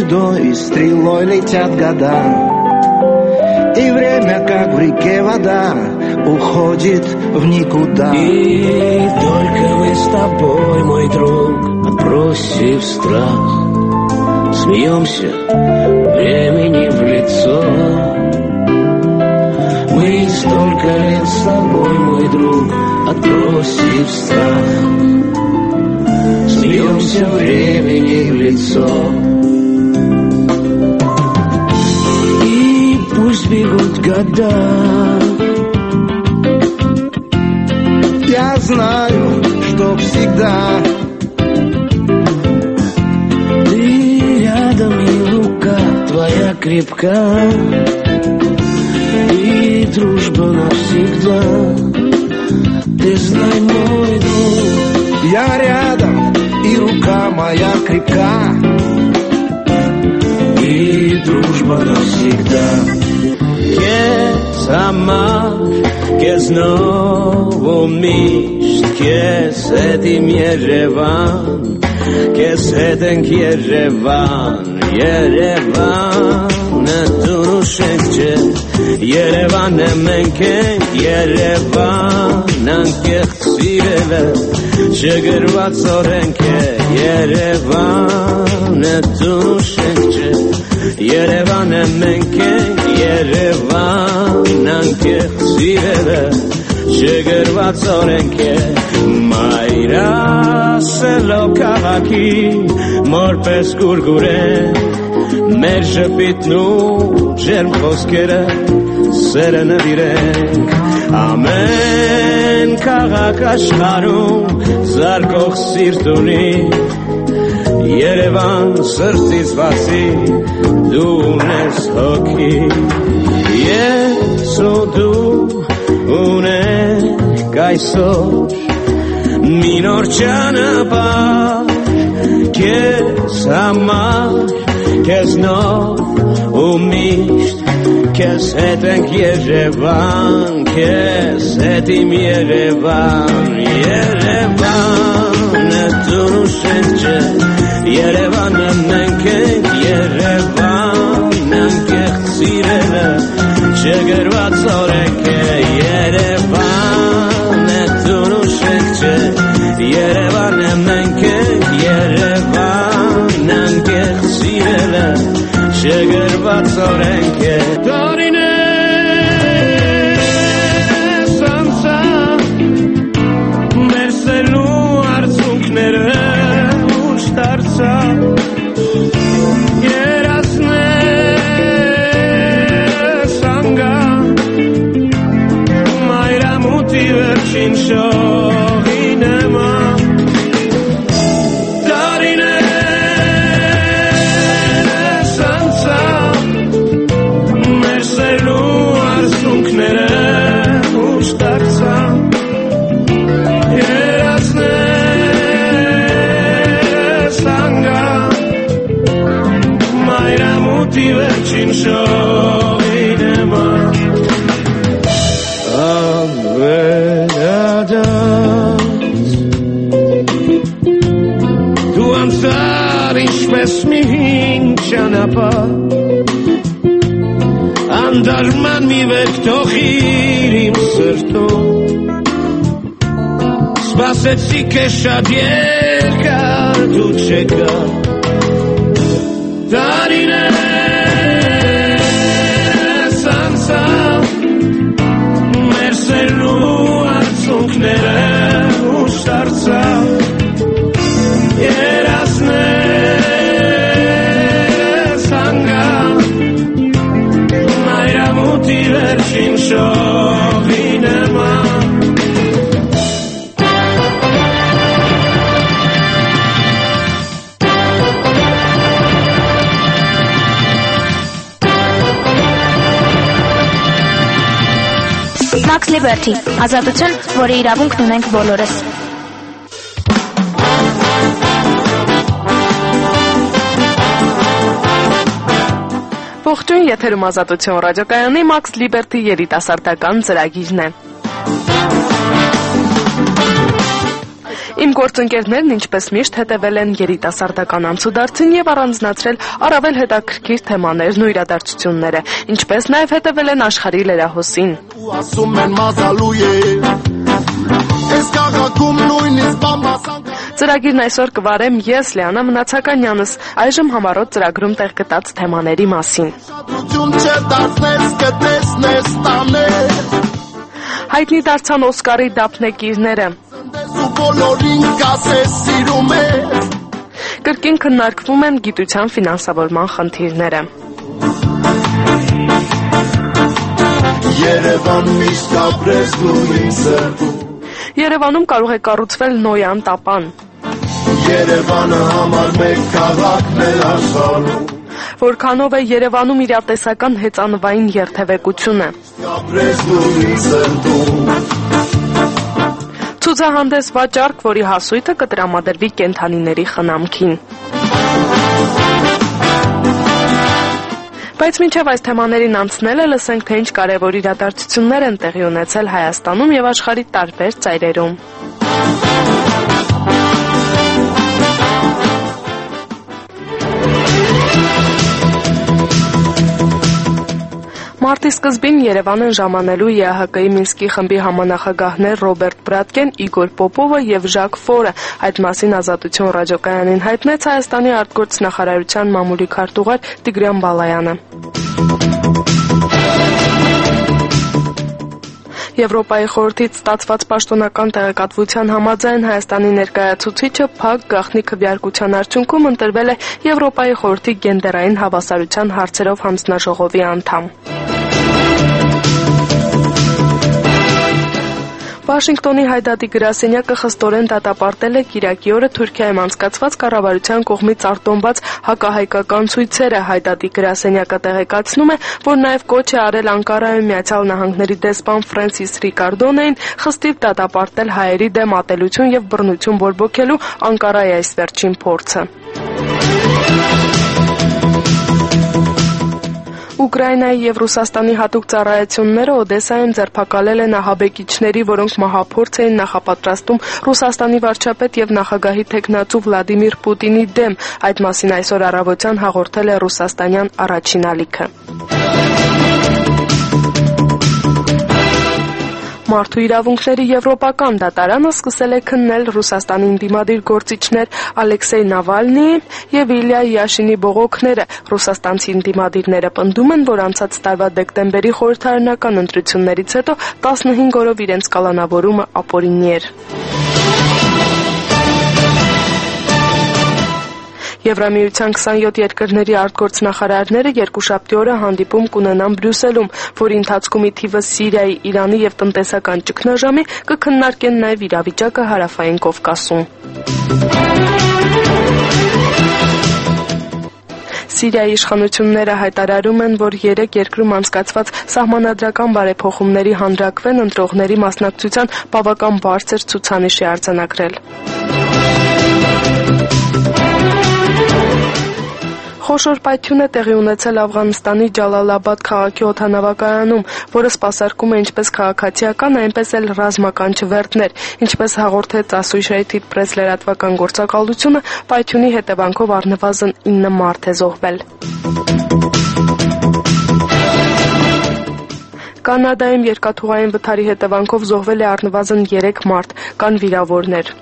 звездой, стрелой летят года, и время, как в реке вода, уходит в никуда. И только мы с тобой, мой друг, отбросив страх, смеемся времени в лицо. Мы столько лет с тобой, мой друг, отбросив страх, смеемся времени в лицо. И пусть бегут года, я знаю, что всегда ты рядом, и рука твоя крепка, и дружба навсегда. Ты знай, мой друг, я рядом, и рука моя крепка, и дружба навсегда. Kes amar, kes novo mist, kes edim Yerevan, kes eden Yerevan, Yerevan, netunu şekçe, Yerevan emenken, Yerevan, ankeh tsirele, şegervat zorenke, Yerevan, netunu şekçe, Yerevan emenken, Yerevan, ankeh tsirele, şegervat zorenke, Mayra selo kavaki, morpes gurguren, մեր շպիտն ու ջերմ խոսքերը սերը նվիրենք, ամեն քաղաք աշխարհում զարկող սիրտ ունի, Երևան սրտից բացի դու ունես հոգի, ես ու դու ունենք այսօր մի նոր ճանապարհ քեզ համար, քեզ նոր ու միշտ, քեզ հետ ենք Երևան, քեզ հետ իմ Երևան, Երևանը դու շենքը, Երևանը մենք ենք, Երևան, անկեղծ սիրելը, չգրված օրենք է, Երևանը դու շենքը, Երևանը մենք ենք, Երևան, անկեղծ սիրելը, չգրված օրենք է, Անդարման մի վեք թողիր իմ սրտում, սպասեցի քեզ շատ երկար, դու չեկա, տարիներս անցավ, մեր սերնու արցունքները ուշ դարձավ, երազներս հանգավ, մայրամուտի վերջին շողի նման, Max Liberty, ազատություն, որի իրավունքն ունենք բոլորս։ Ողջույն, եթերում ազատություն ռադիոկայանի Max Liberty երիտասարդական ծրագիրն է։ Իմ գործընկերներն ինչպես միշտ հետևել են երիտասարդական անցուդարձին եւ առանձնացրել առավել հետաքրքիր թեմաներն ու իրադարձությունները, ինչպես նաեւ հետևել են աշխարհի լրահոսին։ Ծրագիրն այսօր կվարեմ ես, Լիանա Մնացականյանս, այժմ համառոտ ծրագրում տեղ գտած թեմաների մասին։ Հայտնի դարձան Օսկարի դափնեկիրները։ Կրկին քննարկվում են գիտության ֆինանսավորման խնդիրները։ Երևանում կարող է կառուցվել Նոյան տապան։ Երևանը համար մեկ քաղաքն է աշխարհում։ Որքանով է Երևանում իրատեսական հեծանվային երթևեկությունը։ Ցուցահանդես վաճառք, որի հասույթը կտրամադրվի կենդանիների խնամքին։ Բայց մինչև այս թեմաներին անցնելը լսենք, թե ինչ կարևոր իրադարձություններ են տեղի ունեցել Հայաստանում եւ աշխարհի տարբեր ծայրերում։ Մարտի սկզբին Երևան են ժամանելու ԵԱՀԿ-ի Մինսկի խմբի համանախագահներ Ռոբերտ Բրատկեն, Իգոր Պոպովը եւ Ժակ Ֆորը։ Այդ մասին Ազատություն ռադիոկայանին հայտնեց Հայաստանի արտգործնախարարության մամուլի քարտուղար Տիգրան Բալայանը։ Եվրոպայի խորհրդից ստացված պաշտոնական տեղեկատվության համաձայն Հայաստանի ներկայացուցիչը փակ գաղտնի քվեարկության արդյունքում ընտրվել է Եվրոպայի խորհրդի գենդերային հավասարության հարցերով հանձնաժողովի անդամ։ Վաշինգտոնի հայդատի գրասենյակը խստորեն դատապարտել է կիրակի օրը Թուրքիայում անցկացված կառավարության կողմից արտոնված հակահայկական ցույցերը։ Հայդատի գրասենյակը տեղեկացնում է, որ նաև կոչ է արել Անկարայում Միացյալ Նահանգների դեսպան Ֆրենսիս Ռիկարդոնեին խստիվ դատապարտել հայերի դեմ ատելություն եւ բռնություն բորբոքելու Անկարայի այս վերջին փորձը։ Ուկրաինայի եւ Ռուսաստանի հատուկ ծառայությունները Օդեսայում ձերբակալել են ահաբեկիչների, որոնք մահափորձ էին նախապատրաստում Ռուսաստանի վարչապետ եւ նախագահի թեկնածու Վլադիմիր Պուտինի դեմ։ Այդ մասին այսօր առավոտյան հաղորդել է ռուսաստանյան առաջին ալիքը։ Մարդու իրավունքների եվրոպական դատարանը սկսել է քննել Ռուսաստանի ընդդիմադիր գործիչներ Ալեքսեյ Նավալնիի եւ Իլյա Յաշինի բողոքները։ Ռուսաստանցի ընդդիմադիրները պնդում են, որ անցած տարվա դեկտեմբերի խորհրդարանական ընտրություններից հետո 15 օրով իրենց կալանավորումը ապօրինի էր։ Եվրամիության 27 երկրների արտգործնախարարները երկուշաբթի օրը հանդիպում կունենան Բրյուսելում, որի ընթացքում ի թիվը Սիրիայի, Իրանի եւ տնտեսական ճգնաժամի կքննարկեն նաեւ իրավիճակը Հարավային Կովկասում։ Սիրիայի իշխանությունները հայտարարում են, որ 3 երկրում անցկացված սահմանադրական բարեփոխումների հանրակվեն ընտրողների մասնակցության բավական բարձր ցուցանիշ է արձանագրել։ Խոշոր պայթյուն է տեղի ունեցել Աֆղանստանի Ջալալաբադ քաղաքի օդանավակայանում, որը սպասարկում է ինչպես քաղաքացիական, այնպես էլ ռազմական չվերթներ։ Ինչպես հաղորդեց Associated Press լրատվական գործակալությունը, պայթյունի հետևանքով առնվազն 9 մարդ է զոհվել։ Կանադայում երկաթուղային վթարի հետևանքով զոհվել է առնվազն 3 մարդ, կան վիրավորներ։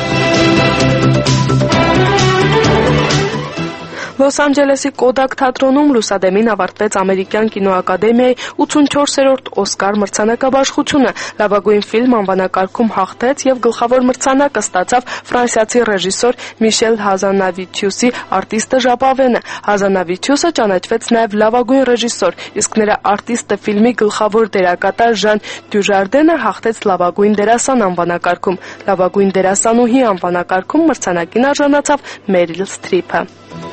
Լոս Անջելեսի Կոդակ թատրոնում լուսադեմին ավարտվեց ամերիկյան կինոակադեմիայի 84-րդ Օսկար մրցանակաբաշխությունը։ Լավագույն ֆիլմ անվանակարգում հաղթեց եւ գլխավոր մրցանակը ստացավ ֆրանսիացի ռեժիսոր Միշել Հազանավիթյուսի Արտիստը Ժապավենը։ Հազանավիթյուսը ճանաչվեց նաեւ լավագույն ռեժիսոր, իսկ նրա Արտիստը ֆիլմի գլխավոր դերակատար Ժան Դյուժարդենը հաղթեց լավագույն դերասան անվանակարգում։ Լավագույն դերասանուհի անվանակարգում մրցանակին արժանացավ Մերիլ Սթրիփը։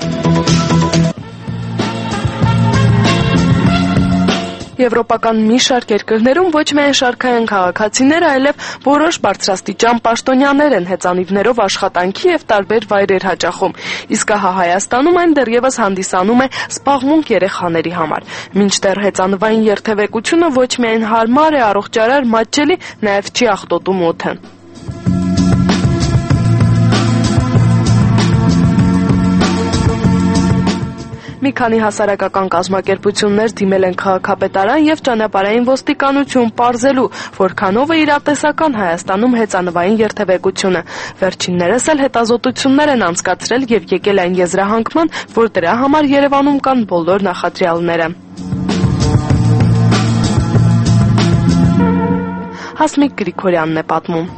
Եվրոպական մի շարք երկրներում ոչ միայն շարքային քաղաքացիները, այլև որոշ բարձրաստիճան պաշտոնյաներ են հեծանիվներով աշխատանքի եւ տարբեր վայրեր հաճախում։ Իսկ հա Հայաստանում այն դեռևս հանդիսանում է զբաղմունք երեխաների համար։ Մինչդեռ հեծանվային երթևեկությունը ոչ միայն հարմար է, առողջարար, մատչելի, նաեւ չի աղտոտում օդը։ Մի քանի հասարակական կազմակերպություններ դիմել են քաղաքապետարան եւ ճանապարհային ոստիկանություն պարզելու, որքանով է իրատեսական Հայաստանում հեծանվային երթևեկությունը։ Վերջիններս էլ հետազոտություններ են անցկացրել եւ եկել այն եզրահանգման, որ դրա համար Երևանում կան բոլոր նախադրյալները։ Հասմիկ Գրիգորյանն է պատմում։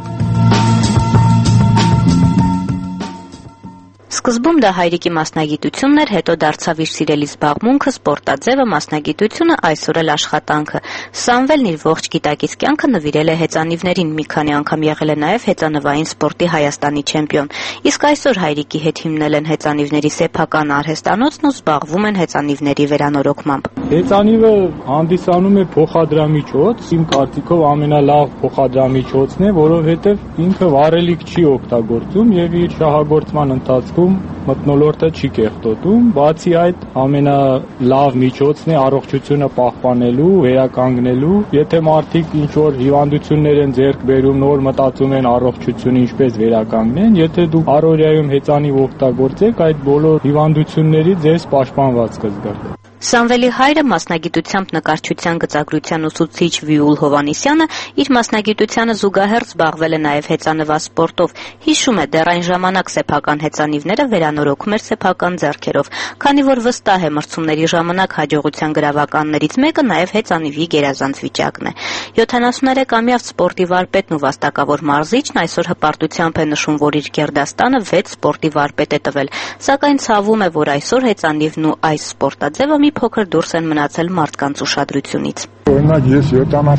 Սկզբում դա հայրիկի մասնագիտությունն էր, հետո դարձավ իր սիրելի զբաղմունքը, սպորտաձևը, մասնագիտությունը, այսօր էլ աշխատանքը։ Սամվելն իր ողջ գիտակից կյանքը նվիրել է հեծանիվներին, մի քանի անգամ եղել է նաև հեծանվային սպորտի Հայաստանի չեմպիոն։ Իսկ այսօր հայրիկի հետ հիմնել են հեծանիվների սեփական արհեստանոցն ու զբաղվում են հեծանիվների վերանորոգմամբ։ Հեծանիվը հանդիսանում է փոխադրամիջոց, իմ կարծիքով ամենալավ փոխադրամիջոցն է, որովհետև ինքը վառելիք չի օգտագործում եւ իր շահագործման ընթացքում մթնոլորտը չի կեղտոտում, բացի այդ ամենալավ միջոցն է առողջությունը պահպանելու, վերականգնելու, եթե մարդիկ ինչ-որ հիվանդություններ են ձեռք բերում, նոր մտածում են առողջությունը ինչպես վերականգնեն, եթե դուք առօրյայում հեծանիվ օգտագործեք, այդ բոլոր հիվանդություններից ձեզ պաշտպանված կզգաք։ Սամվելի հայրը մասնագիտությամբ նկարչության գծագրության ուսուցիչ Վիուլ Հովանիսյանը իր մասնագիտությանը զուգահեռ զբաղվել է նաև հեծանվասպորտով։ Հիշում է, դեռ այն ժամանակ սեփական հեծանիվները վերանորոգում էր սեփական ձեռքերով, քանի որ վստահ է մրցումների ժամանակ հաջողության գրավականներից մեկը նաև հեծանիվի գերազանց վիճակն է։ 73-ամյա սպորտի վարպետն ու վաստակավոր մարզիչն այսօր հպարտությամբ է նշում, որ իր գերդաստանը 6 սպորտի վարպետ է տվել, սակայն ցավում է, որ այսօր հեծանիվն ու այս սպորտաձևը մի փոքր դուրս են մնացել մարդկանց ուշադրությունից։ Օրինակ ես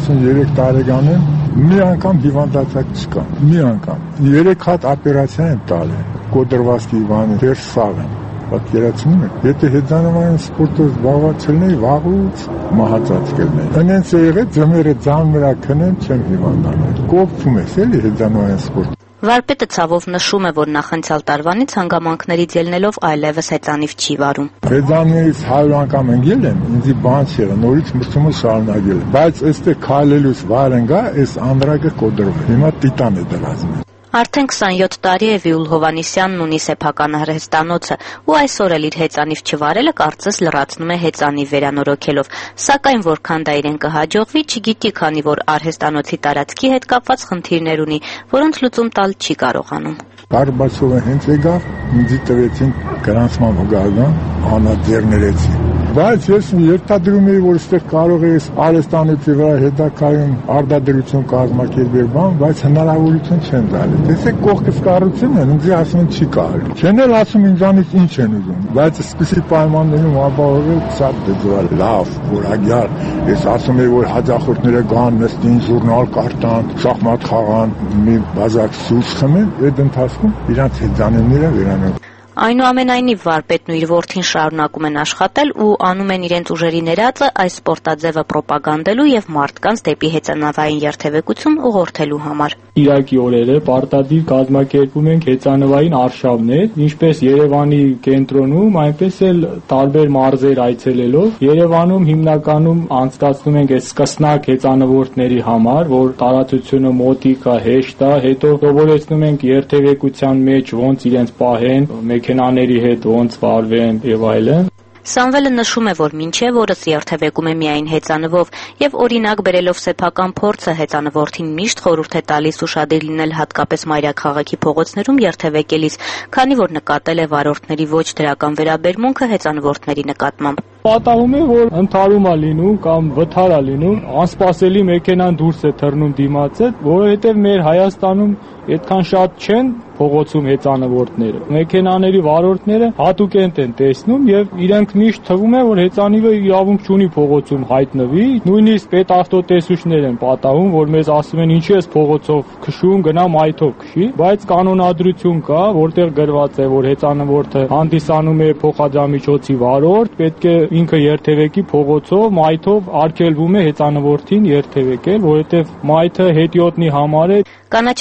73 տարեկան եմ, մի անգամ հիվանդացակ չկա, մի անգամ։ 3 հատ օպերացիա եմ տալի, կոտրվածքի բանը, դեռ սաղ եմ։ Պատկերացնում եք, եթե հեծանվային սպորտով զբաղված չլինեի, վաղուց մահացած կլինեի։ Այնպես է եղել, ձմերը ձան վրա քնեմ, չեմ հիվանդանալ։ Կոպվում ես էլի հեծանվային սպորտ։ Վարպետը ցավով նշում է, որ նախանցյալ տարվանից հանգամանքներից ելնելով այլևս հեծանիվ չի վարում։ Հեծանիվից 100 անգամ ընկել եմ, ինձ բան չի եղել, նորից մրցումը շարունակել եմ։ Բայց այստեղ քայլելուց վարեն գա, այս անդրակը կոտրվում։ Հիմա տիտան է դրած։ Արդեն 27 տարի է Վիուլ Հովանիսյանն ունի սեփական արհեստանոցը ու այսօր էլ իր հեծանիվ չվարելը կարծես լրացնում է հեծանիվ վերանորոգելով, սակայն որքան դա իրեն կհաջողվի, չգիտի, քանի որ արհեստանոցի տարածքի հետ կապված խնդիրներ ունի, որոնց լուծում տալ չի կարողանում։ Բարբացովը հենց եկավ, ինձ տվեցին գրանցման հոգալան, անաձեռներեցի։ Բայց ես երթադրում էի, որ այստեղ կարող է արհեստանոցի վրա հետաքայում արտադրություն կազմակերպել բան, բայց հնարավորություն չեն տալի։ Տեսեք կողքից կառուցում են, ինձ ասում են չի կարելի։ Չեն էլ ասում ինձանից ինչ են ուզում, բայց այսպիսի պայմաններում ապահովել շատ դժվար, լավ, որակյալ։ Ես ասում եմ, որ հաջախորդները գան, նստին, ժուրնալ կարդան, շախմատ խաղան, մի բազակ սուրճ խմեն, այդ ընթացքում իրանց հեծանիվները վերանորոգում։ Այնուամենայնիվ վարպետն ու իր որդին շարունակում են աշխատել ու անում են իրենց ուժերի ներածը այս սպորտաձևը պրոպագանդելու եւ մարդկանց դեպի հեծանվային երթևեկություն ուղղորդելու համար։ Իրակի օրերը պարտադիր կազմակերպում ենք հեծանվային արշավներ, ինչպես Երևանի կենտրոնում, այնպես էլ տարբեր մարզեր այցելելով։ Երևանում հիմնականում անցկացնում ենք այս սկսնակ հեծանվորդների համար, որ տարածությունը մոտիկ է, հեշտ է, հետո սովորեցնում ենք երթևեկության մեջ ոնց իրենց պահեն, մեքենաների հետ ոնց վարվեն եւ այլն։ Սամվելը նշում է, որ մինչև օրս երթևեկում է միայն հեծանվով եւ օրինակ բերելով սեփական փորձը հեծանվորդին միշտ խորհուրդ է տալիս ուշադիր լինել հատկապես մայրաքաղաքի փողոցներում երթևեկելիս, քանի որ նկատել է վարորդների ոչ դրական վերաբերմունքը հեծանվորդների նկատմամբ։ Պատահում է, որ ընդհարում է լինում կամ վթար է լինում, անսպասելի մեքենան դուրս է թռնում դիմացը, որովհետև մեր Հայաստանում այդքան շատ չեն փողոցում հեծանվորդները։ Մեքենաների վարորդները հատուկենտ են տեսնում եւ իրենք միշտ թվում է, որ հեծանիվը իրավունք չունի փողոցում հայտնվի, նույնիսկ պետավտոտեսուչներ են պատահում, որ մեզ ասում են ինչի ես փողոցով քշում, գնա մայթով քշի, բայց կանոնադրություն կա, որտեղ գրված է, որ հեծանվորդը հանդիսանում է փոխադրամիջոցի վարորդ, պետք է ինքը երթևեկի փողոցով, մայթով արգելվում է հեծանվորդին երթևեկել, որովհետև մայթը հետիոտնի համար է։ Կանաչաստան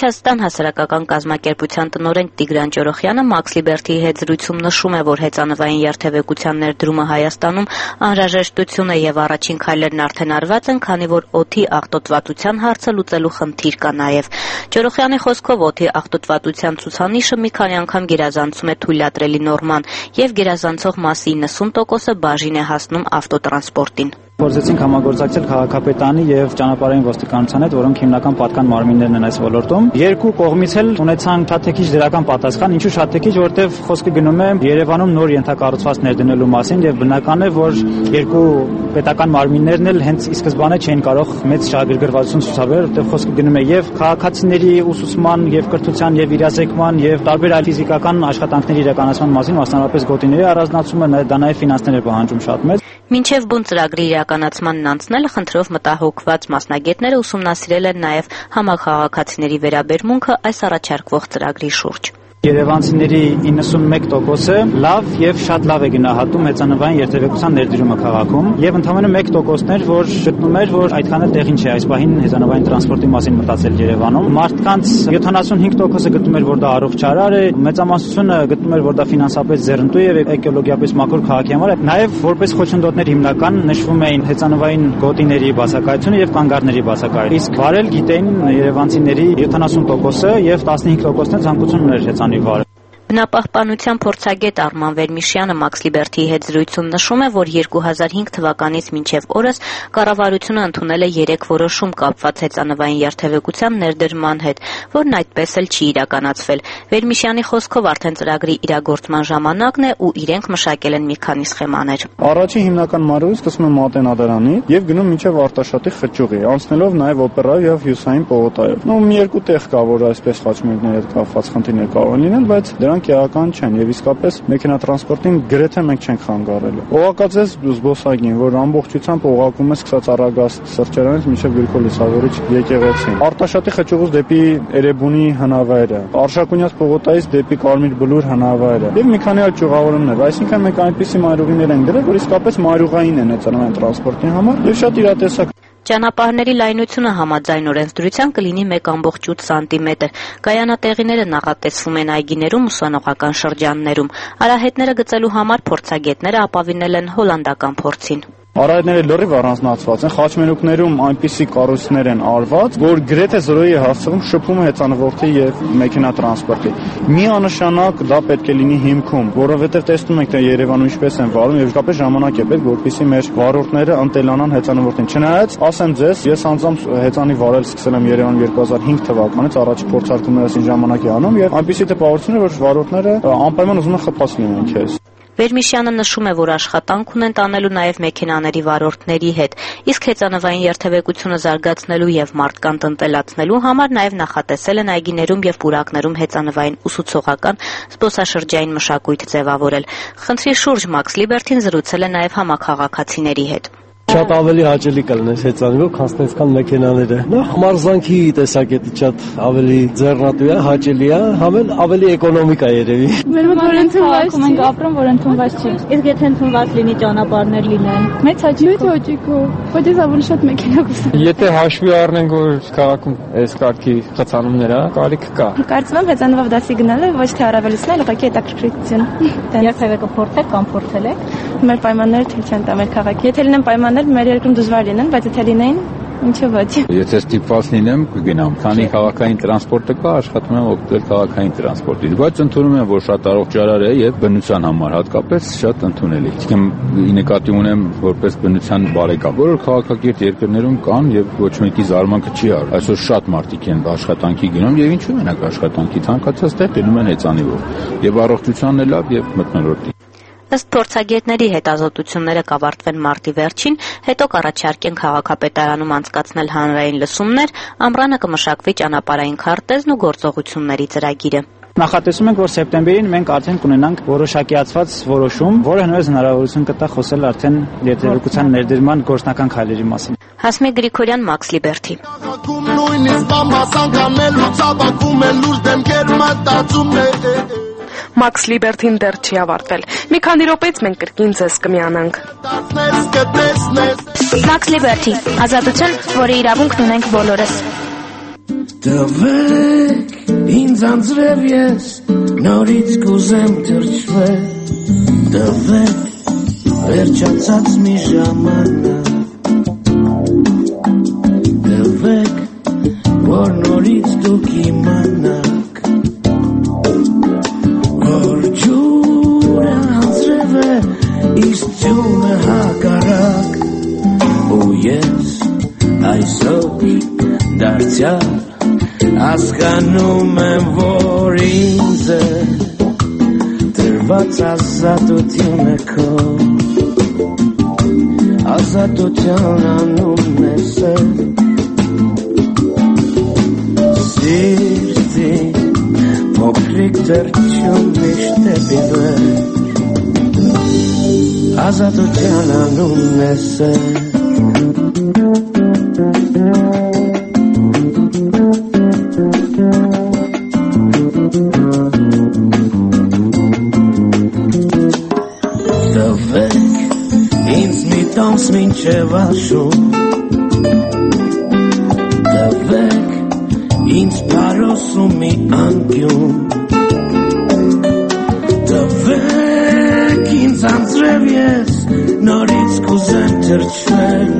հասարակական կազմակերպության տնօրեն Տիգրան Ջորոխյանը Max Liberty-ի հետ զրույցում նշում է, որ հեծանվային երթևեկության ներդրումը Հայաստանում անհրաժեշտություն է եւ առաջին քայլերն արդեն արված են, քանի որ օդի աղտոտվածության հարցը լուծելու խնդիր կա նաեւ։ Ջորոխյանի խոսքով օդի աղտոտվածության ցուցանիշը մի քանի անգամ գերազանցում է թույլատրելի նորման եւ գերազանցող մասի 90%-ը բաժին է հասնում ավտոտրանսպորտին։ Փորձեցինք համագործակցել քաղաքապետարանի եւ ճանապարհային ոստիկանության հետ, որոնք հիմնական պատկան մարմիններն են այս ոլորտում։ Երկու կողմից էլ ունեցանք շատ քիչ դրական պատասխան, ինչու շատ քիչ, որտեղ խոսքը գնում է Երևանում նոր ենթակառուցվածք ներդնելու մասին եւ բնական է, որ երկու պետական մարմիններն էլ հենց ի սկզբանե չէին կարող մեծ շահագրգռվածություն ցուցաբերել, որտեղ խոսքը գնում է եւ քաղաքացիների ուսուցման եւ կրթության եւ իրազեկման եւ տարբեր այլ ֆիզիկական աշխատանքների իրականացման մասին, մասնավորապես գոտիների առանձնացումը, դա նաեւ ֆինանսներ է պահանջում շատ մեծ։ Մինչև բուն ծրագրի իրականացմանն անցնելը խնդրով մտահոգված մասնագետները ուսումնասիրել են նաև համախաղաքացիների վերաբերմունքը այս առաջարկվող ծրագրի շուրջ։ Երևանցիների 91%-ը լավ եւ շատ լավ է գնահատում հեծանվային երթևեկության ներդրումը քաղաքում եւ ընդհանրապես 1%-ն էր, որ գտնում էր, որ այդքան էլ տեղին չէ այս պահին հեծանվային տրանսպորտի մասին մտածել Երևանում։ Մարդկանց 75%-ը գտնում էր, որ դա առողջարար է, մեծամասնությունը գտնում էր, որ դա ֆինանսապես ձեռնտու է եւ էկոլոգիապես մաքուր քաղաքի համար։ Նաեւ որպես խոչընդոտներ հիմնական նշվում էին հեծանվային գոտիների բացակայությունը եւ կանգառների բացակայությունը։ Իսկ վարել գիտեին երևանցիների 70%-ը եւ 15%-ն էլ ցանկություն ուներ Բնապահպանության փորձագետ Արման Վերմիշյանը Max Liberty-ի հետ զրույցում նշում է, որ 2005 թվականից մինչև օրս կառավարությունը ընդունել է 3 որոշում կապված հեծանվային երթևեկության ներդրման հետ, որն այդպես էլ չի իրականացվել։ Վերմիշյանի խոսքով արդեն ծրագրի իրագործման ժամանակն է ու իրենք մշակել են մի քանի սխեմաներ։ Առաջին հիմնական մարզը սկսվում է Մատենադարանի եւ գնում մինչև Արտաշատի խճուղի, անցնելով նաեւ օպերայով եւ հյուսային պողոտայով։ Մի երկու տեղ կա, որ այսպես խաչմերուկների հետ կապված խնդիրներ կարող են լինել, բայց դրանք էական չեն եւ իսկապես մեքենատրանսպորտին գրեթե մենք չենք խանգարելու։ Օղակաձես զբոսայգին, որ ամբողջությամբ օղակում է սկսած Արագաստ սրճարանից մինչև Գրիգոր Լիսավորիչ եկեղեցին։ Արտաշատի խճուղուց դեպի Էրեբունի հնավայրը, Արշակունյաց պողոտայից դեպի Կարմիր Բլուր հնավայրը եւ մի քանի այլ ճյուղավորումներ։ Այսինքն մենք այնպիսի մայրուղիներ ենք դրել, որ իսկապես մայրուղային են հեծանվային տրանսպորտի համար եւ շատ իրատեսակ։ Ճանապարհների լայնությունը համաձայն օրենսդրության կլինի 1.8 սանտիմետր։ Կայանատեղիները նախատեսվում են այգիներում, ուսանողական շրջաններում։ Արահետները գծելու համար փորձագետները ապավինել են հոլանդական փորձին։ Արահետները լրիվ առանձնացված են, խաչմերուկներում այնպիսի կառույցներ են արված, որ գրեթե զրոյի է հասցվում շփումը հեծանվորդի եւ մեքենատրանսպորտի։ Միանշանակ դա պետք է լինի հիմքում, որովհետեւ տեսնում եք թե Երևանում ինչպես են վարում եւ իսկապես ժամանակ է պետք, որպեսզի մեր վարորդները ընտելանան հեծանվորդին։ Չնայած, ասեմ ձեզ, ես անձամբ հեծանի վարել սկսել եմ Երևանում 2005 թվականից, առաջի փորձարկումներս այն ժամանակ է անում եւ այնպիսի տպավորություն է, որ վարորդները անպայման ուզում են խփած լինեն քեզ։ Վերմիշյանը նշում է, որ աշխատանք ունեն տանելու նաև մեքենաների վարորդների հետ, իսկ հեծանվային երթևեկությունը զարգացնելու եւ մարդկանց ընտելացնելու համար նաև նախատեսել են այգիներում եւ պուրակներում հեծանվային ուսուցողական զբոսաշրջային մշակույթ ձևավորել։ Խնդրի շուրջ Max Liberty-ն զրուցել է նաև համախաղաքացիների հետ։ Շատ ավելի հաճելի կլներ հեծանվող, քան այսքան մեքենաները։ Նախ մարզանքի տեսակետից շատ ավելի ձեռնատու է, հաճելի է, համել ավելի էկոնոմիկ է երևի։ Մեր մոտ որ ընդունված ենք ապրում, որ ընդունված չի։ Իսկ եթե ընդունված լինի ճանապարհներ լինեն, մեծ հաճիկով, որտեղ ավելի շատ մեքենա կուզեն։ Եթե հաշվի առնենք, որ քաղաքում այս կարգի խցանումներ է, կարիք կա։ Կարծում եմ հեծանվով դասի գնալը ոչ թե առավելացնել, ուղղակի հետաքրքրություն։ Երբևէ փորձել կամ փորձել եք։ Մեր պայմանները թույլ չեն տա մեր քաղաքի։ Եթե լինեն պայմաններ, մեր երկրում դժվար լինեն, բայց եթե լինեին, ինչու՞ ոչ։ Եթե ստիպված լինեմ, կգնամ, քանի քաղաքային տրանսպորտը կա, աշխատում եմ օգտվել քաղաքային տրանսպորտից, բայց ընդունում եմ, որ շատ առողջարար է եւ բնության համար հատկապես շատ ընդունելի։ Իսկ ի նկատի ունեմ որպես բնության բարեկամ, բոլոր քաղաքակիրթ երկրներում կան եւ ոչ մեկի զարմանքը չի արվում։ Այսօր շատ մարդիկ են աշխատանքի գնում եւ ինչու մենակ աշխատանքի ցանկացած տեղ գնում են հեծանիվով եւ առողջությանն է լավ եւ մթնոլորտի։ Ըստ փորձագետների հետազոտությունները կավարտվեն մարտի վերջին, հետո կառաջարկեն քաղաքապետարանում անցկացնել հանրային լսումներ, ամռանը կմշակվի ճանապարհային քարտեզն ու գործողությունների ծրագիրը։ Նախատեսում ենք, որ սեպտեմբերին մենք արդեն կունենանք որոշակիացված որոշում, որը հնարավոր հնարավորություն կտա խոսել արդեն երթևեկության ներդրման գործնական քայլերի մասին։ Հասմիկ Գրիգորյան, Max Liberty։ Max Liberty-ն դեռ չի ավարտվել։ Մի քանի րոպեից մենք կրկին ձեզ կմիանանք։ Max Liberty, ազատություն, որի իրավունքն ունենք բոլորս։ Տվեք ինձ անձրև ես նորից կուզեմ թրջվել Տվեք վերջացած մի ժամանակ Տվեք որ նորից դուք իմանաք որ ջուրը անձրև է իսկ ջունը հակառակ ու ես այսօր դարձյալ Հասկանում եմ, որ ինձ է տրված ազատությունը քո Ազատության անունն է սեր Սիրտի փոքրիկ թրջում միշտ է բիվեր Ազատության անունն է սեր մինչև աշուն Տվեք ինձ պարոսում մի անկյուն Տվեք ինձ անձրև ես նորից կուզեմ թրջվել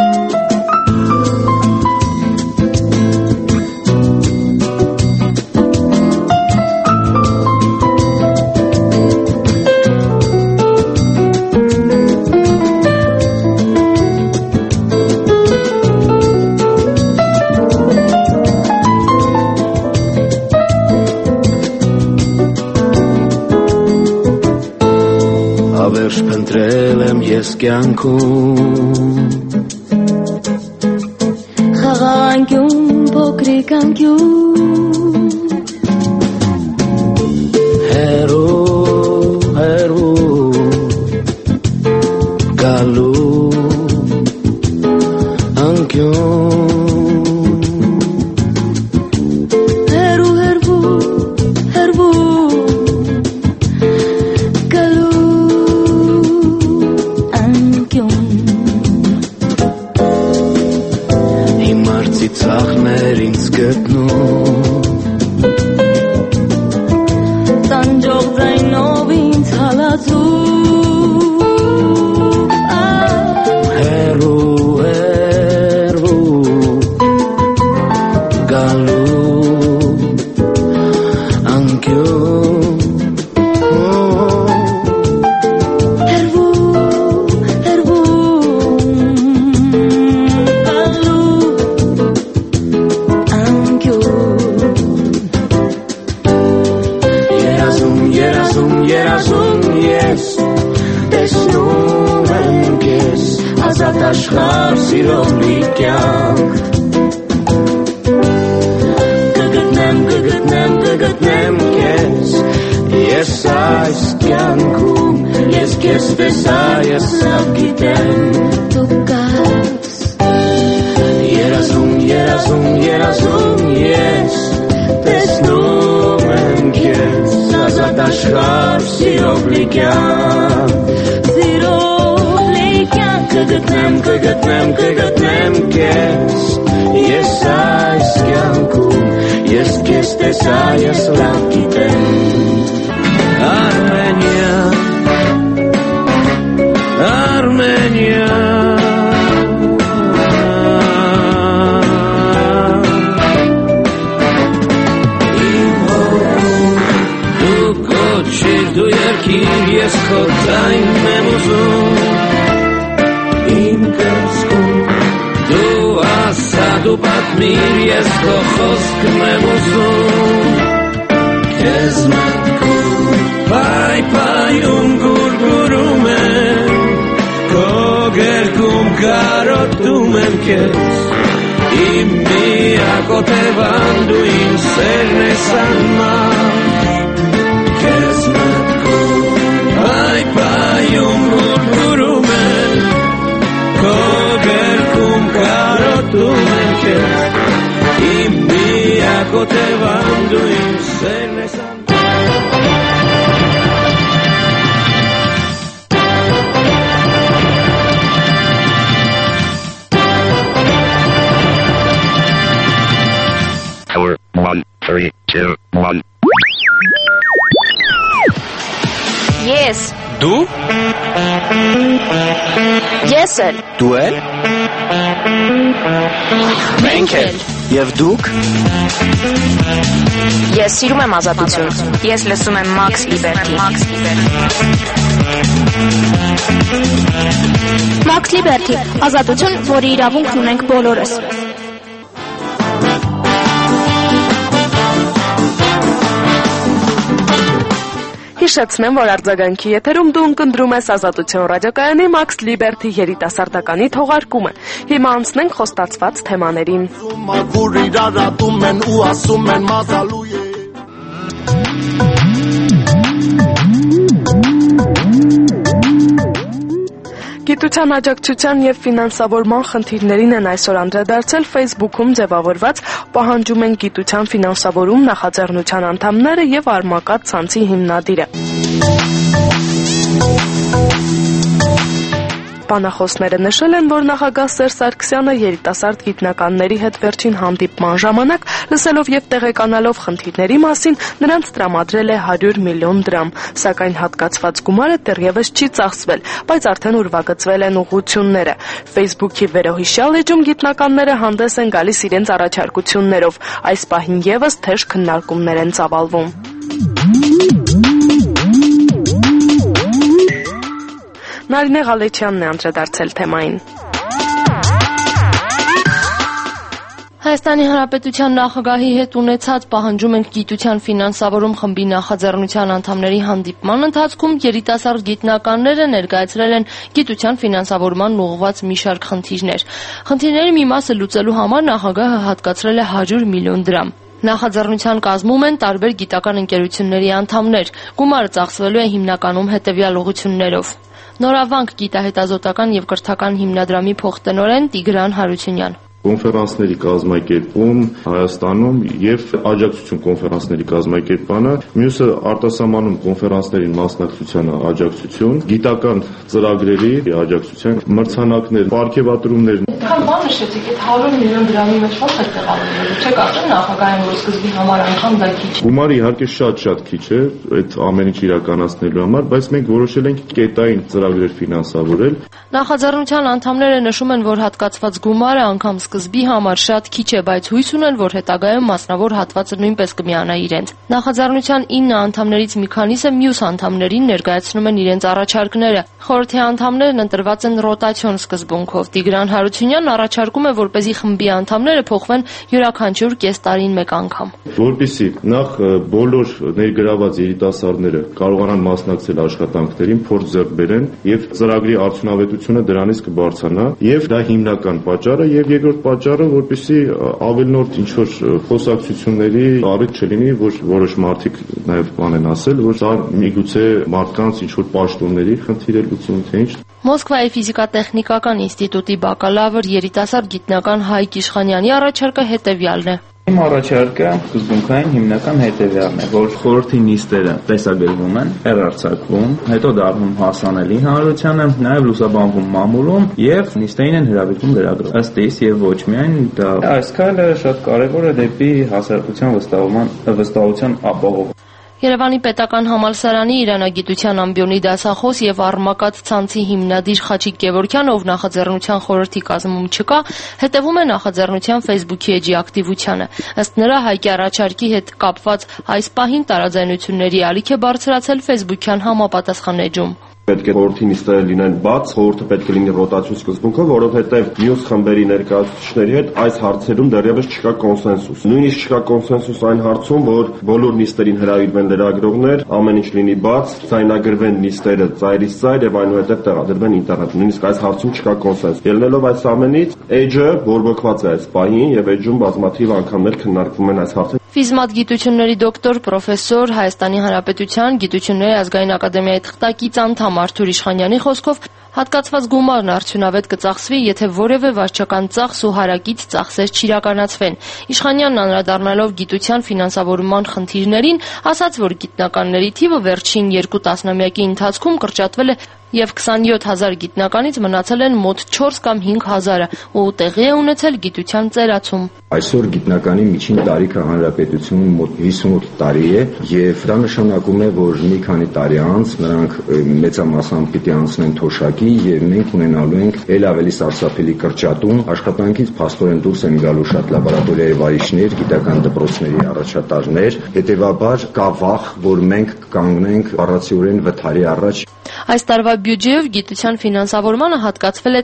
Ես կյանքում Խաղանկյուն, փոքրիկ անկյուն Հերու գալու անկյուն Հերու Ծաղներ ինձ գտնում Տանջող ձայնով ինձ հալածում Հերու գալու անկյուն Աշխարհ սիրով մի կյանք Կգտնեմ քեզ Ես այս կյանքում Ես քեզ տեսա ես սավ գիտեմ Դու կաս Երազում ես Տեսնում եմ քեզ Ազատ աշխարհ սիրով մի կյանք Կգտնեմ քեզ Ես այս կյանքում Ես քեզ տեսա ես լավ գիտեմ Արմենիա Իմ հողում դու կոչիր դու երկիր ես քո ձայնն եմ ուզում Իմ կրծքում դու ասա դու պատմիր ես քո խոսքն եմ ուզում Քեզ մտքում պայպայում գուրգուրում եմ Քո գերքում կարոտում եմ քեզ Իմ միակոթևան դու իմ սերն ես անմար Քեզ մտքում պայպայում գուրգուրում եմ Քո գերքում կարոտում եմ քեզ Իմ միակոթևան դու իմ սերն ես 1, 3, 2, 1. Ես։ Դու։ Ես էլ։ Դու էլ։ Մենք էլ։ Եվ դուք։ Ես սիրում եմ ազատություն։ Ես լսում եմ Max Liberty։ Max Liberty, ազատություն, որի իրավունքն ունենք բոլորս։ Հիշեցնեմ, որ արձագանքի եթերում դու ընկնդրում ես Ազատություն ռադիոկայանի Max Liberty երիտասարդականի թողարկումը։ Հիմա անցնենք խոստացված թեմաներին։ Գիտության աջակցության եւ ֆինանսավորման խնդիրներին են այսօր անդրադարձել Facebook-ում ձևավորված «Պահանջում են գիտության ֆինանսավորում» նախաձեռնության անդամները եւ Արմակատ ցանցի հիմնադիրը։ Բանախոսները նշել են, որ նախագահ Սերժ Սարգսյանը երիտասարդ գիտնականների հետ վերջին հանդիպման ժամանակ, լսելով եւ տեղեկանալով խնդիրների մասին, նրանց տրամադրել է 100 միլիոն դրամ, սակայն հատկացված գումարը դեռևս չի ծախսվել, բայց արդեն ուրվագծվել են ուղղությունները։ Facebook-ի վերոհիշյալ էջում գիտնականները հանդես են գալիս իրենց առաջարկություններով, այս պահին եւս թեժ քննարկումներ են ծավալվում։ Նարինե Ղալեչյանն է անդրադարձել թեմային։ Հայաստանի Հանրապետության նախագահի հետ ունեցած «Պահանջում ենք գիտության ֆինանսավորում» խմբի նախաձեռնության անդամների հանդիպման ընթացքում երիտասարդ գիտնականները ներկայացրել են գիտության ֆինանսավորման ուղղված մի շարք խնդիրներ։ Խնդիրների մի մասը լուծելու համար նախագահը հատկացրել է 100 միլիոն դրամ։ Նախաձեռնության կազմում են տարբեր գիտական ընկերությունների անդամներ։ Գումարը ծախսվելու է հիմնականում հետևյալ ուղղություններով։ Նորավանք գիտահետազոտական եւ կրթական հիմնադրամի փոխտնօրեն Տիգրան Հարությունյան։ Կոնֆերանսների կազմակերպում Հայաստանում եւ աջակցություն կոնֆերանսների կազմակերպանը, մյուսը արտասահմանում կոնֆերանսներին մասնակցությանը աջակցություն, գիտական ծրագրերի աջակցության, մրցանակներ, պարգևատրումներ։ Այդքան բան նշեցիք, այդ 100 միլիոն դրամի մեջ ո՞ր է տեղավորվելու։ Չէ՞ կարծեմ նախագահային որ սկզբի համար անգամ դա քիչ։ Գումարը իհարկե շատ քիչ է այդ ամեն ինչ իրականացնելու համար, բայց մենք որոշել ենք կետային ծրագրեր ֆինանսավորել։ Նախաձեռնության անդամները նշում են, որ հատկացված գումարը անգամ սկզբի համար շատ քիչ է, բայց հույս ունեն, որ հետագայում մասնավոր հատվածը նույնպես կմիանա իրենց։ Նախաձեռնության 9 անդամներից մի քանիսը մյուս անդամներին ներկայացնում են իրենց առաջարկները։ Խորհրդի անդամներն ընտրված են ռոտացիոն սկզբունքով։ Տիգրան Հարությունյանն առաջարկում է, որպեսզի խմբի անդամները փոխվեն յուրաքանչյուր կես տարին մեկ անգամ։ Որպեսզի նախ բոլոր ներգրաված երիտասարդները կարողանան մասնակցել աշխատանքներին, փորձ ձեռք բերեն եւ ծրագրի արդյունավետությունը դրանից կբարձրանա, եւ դա հիմնական պատճառը, եւ երկրորդ պատճառը, որպեսզի ավելնորդ ինչ որ խոսակցությունների առիթ չլինի, որ որոշ մարդիկ նաեւ բան են ասել, որ դա միգուցե մարդկանց ինչ որ պաշտոնների խնդիր է լուծում, թե ինչ։ Մոսկվայի ֆիզիկա-տեխնիկական ինստիտուտի բակալավր երիտասարդ գիտնական Հայկ Իշխանյանի առաջարկը հետևյալն է։ Իմ առաջարկը սկզբունքային հիմնական հետևյալն է, որ խորհրդի նիստերը տեսագրվում են, հեռարձակվում, հետո դառնում հասանելի հանրությանը, նաև լուսաբանվում մամուլում եւ նիստերին են հրավիրվում լրագրող։ Ըստ իս եւ ոչ միայն դա այս քայլը շատ կարեւոր է դեպի հասարակության վստահության ապահովում։ Երևանի պետական համալսարանի իրանագիտության ամբիոնի դասախոս եւ Արմակատ ցանցի հիմնադիր Խաչիկ Գևորգյանը, ով նախաձեռնության խորհրդի կազմում չկա, հետևում է նախաձեռնության Facebook-ի էջի ակտիվությանը։ Ըստ նրա, Հայկի առաջարկի հետ կապված այս պահին տարաձայնությունների ալիք է բարձրացել Facebook-յան համապատասխան էջում։ Պետք է խորհրդի նիստերը լինեն բաց, խորհուրդը պետք է լինի ռոտացիոն սկզբունքով, որովհետև մյուս խմբերի ներկայացուցիչների հետ այս հարցերում դեռևս չկա կոնսենսուս։ Նույնիսկ չկա կոնսենսուս այն հարցում, որ բոլոր նիստերին հրավիրվեն լրագրողներ, ամեն ինչ լինի բաց, ձայնագրվեն նիստերը ծայրից ծայր եւ այնուհետև տեղադրվեն ինտերնետ։ Նույնիսկ այս հարցում չկա կոնսենսուս։ Ելնելով այս ամենից, էջը բորբոքված է այս պահին եւ էջում բազմաթիվ անգամներ քննարկվում են այս հարցերը։ Ֆիզմատ գիտությունների դոկտոր, պրոֆեսոր, Հայաստանի Հանրապետության Գիտությունների ազգային ակադեմիայի թղթակից անդամ Արթուր Իշխանյանի խոսքով Հատկացված գումարն արդյունավետ կծախսվի, եթե որևէ վարչական ծախս ու հարակից ծախսեր չիրականացվեն։ Իշխանյանն անդրադառնալով գիտության ֆինանսավորման խնդիրներին, ասաց, որ գիտնականների թիվը վերջին 2 տասնամյակի ընթացքում կրճատվել է եւ 27,000 գիտնականից մնացել են մոտ 4 կամ 5,000-ը ու տեղի է ունեցել գիտության ծերացում։ Այսօր գիտնականի միջին տարիքը հանրապետությունում մոտ 58 տարի է եւ դա նշանակում է, որ մի քանի տարի անց նրանք մեծամասամբ պիտի անցնեն թոշակի եւ մենք ունենալու ենք ել ավելի սարսափելի կրճատում, աշխատանքից փաստորեն դուրս են գալու շատ լաբորատորիայի վարիչներ, գիտական դպրոցների առաջատարներ, հետեւաբար կա վախ, որ մենք կանգնենք առացիորեն վթարի առաջ։ Այս տարվա բյուջեով գիտության ֆինանսավորմանը հատկացվել է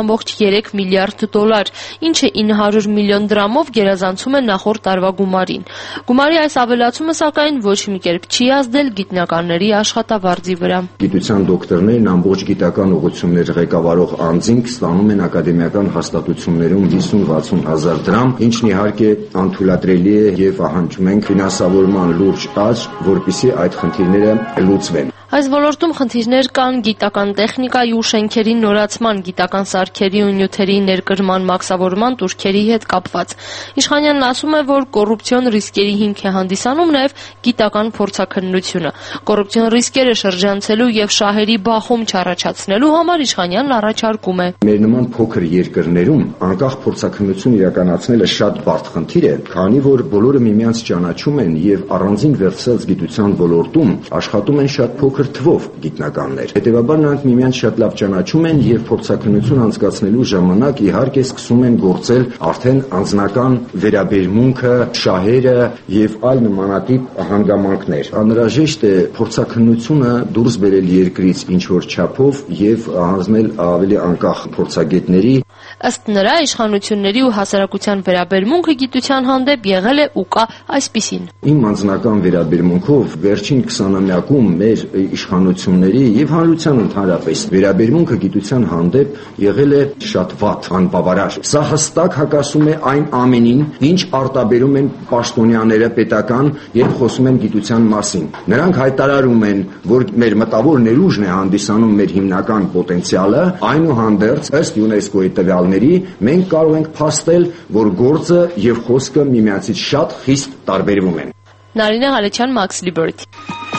10,3 միլիարդ դոլար, ինչը 900 միլիոն դրամով գերազանցում է նախորդ տարվա գումարին։ Գումարի այս ավելացումը, սակայն, ոչ մի կերպ չի ազդել գիտնականների աշխատավարձի վրա։ Գիտության դոկտորներն ամբողջ գիտական ուղղություններ ղեկավարող անձինք ստանում են ակադեմիական հաստատություններում 50-60 հազար դրամ, ինչն իհարկե անթույլատրելի է եւ ահանջում ենք ֆինանսավորման լուրջ աճ, որպեսզի այդ խնդիրները լուծվեն։ Այս ոլորտում խնդիրներ կան գիտական տեխնիկայի ու շենքերի նորացման, գիտական սարքերի ու նյութերի ներկրման մաքսավորման տուրքերի հետ կապված։ Իշխանյանն ասում է, որ կոռուպցիոն ռիսկերի հիմք է հանդիսանում նաև գիտական փորձաքննությունը։ Կոռուպցիոն ռիսկերը շրջանցելու եւ շահերի բախում չառաջացնելու համար Իշխանյանն առաջարկում է. Մեր նման փոքր երկրներում անկախ փորձաքննություն իրականացնելը շատ բարդ խնդիր է, քանի որ բոլորը միմյանց ճանաչում են եւ առանձին վերցած գիտության ոլորտում աշխատում են շատ փոքր թվով գիտնականներ։ Հետևաբար նրանք միմյանց շատ լավ ճանաչում են եւ փորձաքննություն անցկացնելու ժամանակ իհարկե սկսում են գործել արդեն անձնական վերաբերմունքը, շահերը եւ այլ նմանատիպ հանգամանքներ։ Անհրաժեշտ է փորձաքննությունը դուրս բերել երկրից ինչ որ չափով եւ հանձնել ավելի անկախ փորձագետների։ Ըստ նրա, իշխանությունների ու հասարակության վերաբերմունքը գիտության հանդեպ եղել է ու կա այսպիսին. Իմ անձնական վերաբերմունքով վերջին 20-ամյակում մեր իշխանությունների եւ հանրության ընդհանրապես վերաբերմունքը գիտության հանդեպ եղել է շատ վատ, անբավարար։ Սա հստակ հակասում է այն ամենին, ինչ արտաբերում են պաշտոնյաները պետական, երբ խոսում են գիտության մասին։ Նրանք հայտարարում են, որ մեր մտավոր ներուժն է հանդիսանում մեր հիմնական պոտենցիալը, այնուհանդերձ ըստ ՅՈՒՆԵՍԿՕ-ի տվյալների մենք կարող ենք փաստել, որ գործը եւ խոսքը միմյանցից շատ խիստ տարբերվում են։ Նարինե Ղալեչյան, Max Liberty։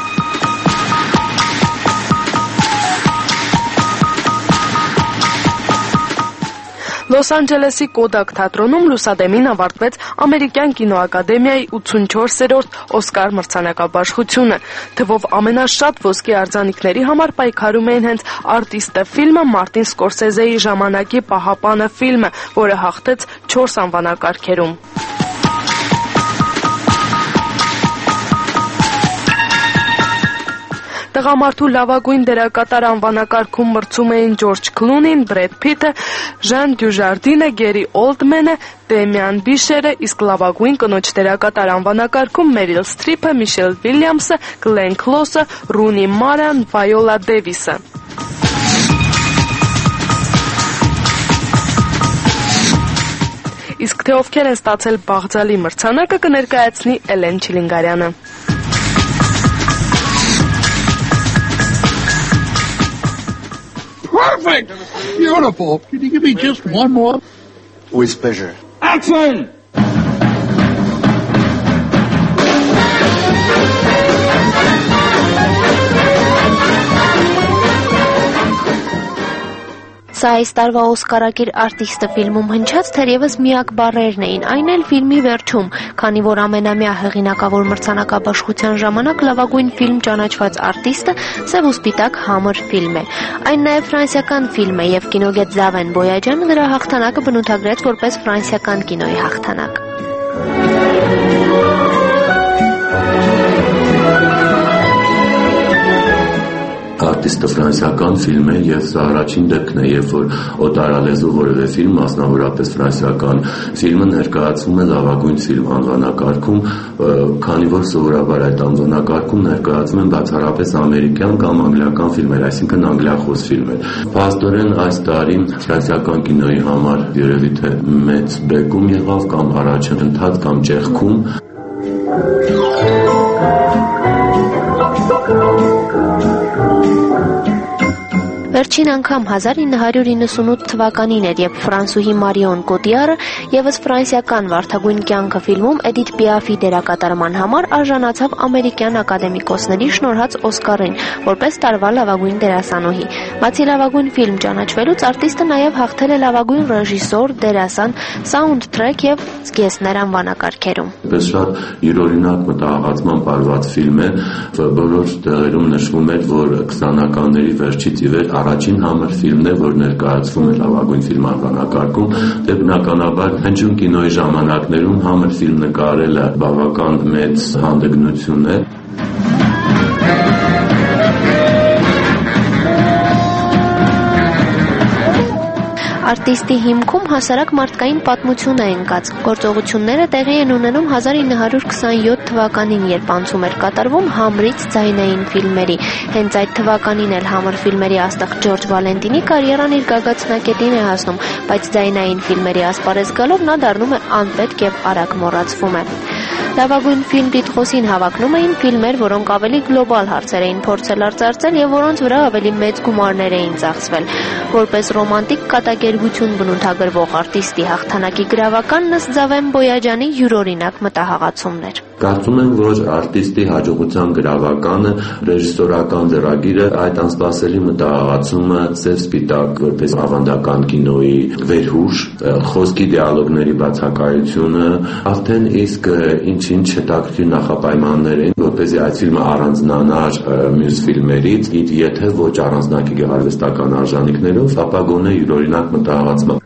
Լոս Անջելեսի Կոդակ թատրոնում լուսադեմին ավարտվեց ամերիկյան կինոակադեմիայի 84-րդ Օսկար մրցանակաբաշխությունը։ Թվով ամենաշատ ոսկի արձանիկների համար պայքարում էին հենց «Արտիստը» ֆիլմը, Մարտին Սկորսեզեի «Ժամանակի պահապանը» ֆիլմը, որը հաղթեց 4 անվանակարգերում։ Տղամարդու լավագույն դերակատար անվանակարգում մրցում էին Ջորջ Քլունին, Բրեդ Փիթը, Ժան Դյուժարդինը, Գերի Օլդմենը, Դեմիան Բիշերը, իսկ լավագույն կնոջ դերակատար անվանակարգում Մերիլ Սթրիփը, Միշել Վիլյամսը, Գլեն Քլոսը, Ռունի Մարան, Վայոլա Դեվիսը։ Իսկ թե ովքեր են ստացել Բաղձալի մրցանակը կներկայացնի Էլեն Չիլինգարյանը։ Perfect! Beautiful. Can you give me just one more? With pleasure. Action! Սա այս տարվա Օսկարակիր արտիստը ֆիլմում հնչած թերևս միակ բառերն էին, այն էլ ֆիլմի վերջում, քանի որ ամենամյա հեղինակավոր մրցանակաբաշխության ժամանակ լավագույն ֆիլմ ճանաչված արտիստը սև ու սպիտակ համր ֆիլմ է։ Այն նաև ֆրանսիական ֆիլմ է եւ կինոգետ Զավեն Բոյաջյանը նրա հաղթանակը բնութագրեց որպես ֆրանսիական կինոյի հաղթանակ։ Արտիստը ֆրանսիական ֆիլմ է եւ սա առաջին դեպքն է, երբ որ օտարալեզու որևէ ֆիլմ, մասնավորապես ֆրանսիական ֆիլմը ներկայացվում է լավագույն ֆիլմ անվանակարգում, քանի որ սովորաբար այդ անվանակարգում ներկայացվում են բացառապես ամերիկյան կամ անգլիական ֆիլմեր, այսինքն անգլիախոս ֆիլմեր։ Փաստորեն այս տարի ֆրանսիական կինոյի համար երևի թե մեծ բեկում եղավ կամ առաջընթաց կամ ճեղքում։ Վերջին անգամ 1998 թվականին էր, երբ ֆրանսուհի Մարիոն Կոտիարը ևս ֆրանսիական «Վարդագույն կյանքը» ֆիլմում Էդիթ Պիաֆի դերակատարման համար արժանացավ ամերիկյան ակադեմիկոսների շնորհած Օսկարին, որպես տարվա լավագույն դերասանուհի։ Բացի լավագույն ֆիլմ ճանաչվելուց, արտիստը նաև հաղթել է լավագույն ռեժիսոր, դերասան, սաունդթրեք և զգեստներ անվանակարգերում։ Շատ յուրօրինակ մտահղացման պարված ֆիլմ է, բոլոր տեղերում նշվում էր, որ 20-ականների վերջից ի վեր առաջին համր ֆիլմն է, որ ներկայացվում է լավագույն ֆիլմ անվանակարգում, դե բնականաբար հնչյուն կինոյի ժամանակներում համր ֆիլմ նկարելը բավական մեծ հանդգնություն է։ Արտիստի հիմքում հասարակ մարդկային պատմություն է ընկած։ Գործողությունները տեղի են ունենում 1927 թվականին, երբ անցում էր կատարվում համրից ձայնային ֆիլմերի։ Հենց այդ թվականին էլ համր ֆիլմերի աստղ Ջորջ Վալենտինի կարիերան իր գագաթնակետին է հասնում, բայց ձայնային ֆիլմերի ասպարեզ գալով նա դառնում է անպետք եւ արագ մոռացվում է։ Լավագույն ֆիլմ տիտղոսին հավակնում էին ֆիլմեր, որոնք ավելի գլոբալ հարցեր էին փորձել արծարծել եւ որոնց վրա ավելի մեծ գումարներ էին ծախսվել։ Որպես ռոմանտիկ կատակերգություն բնութագրվող արտիստի հաղթանակի գրավականն ըստ Զավեն Բոյաջանի յուրօրինակ մտահղացումներ։ Կարծում եմ, որ արտիստի հաջողության գրավականը ռեժիսորական ձեռագիրը այդ անսպասելի մտահղացումը սև սպիտակ որպես ավանդական կինոյի վերհուշ, խոսքի դիալոգների բացակայությունը, արդեն իսկ ինչ հետաքրքիր նախապայմաններ են, որպեսզի այդ ֆիլմը առանձնանար մյուս ֆիլմերից, եթե ոչ առանձնակի գեղարվեստական արժանինքներով, ապա գոնե յուրօրինակ մտահղացման։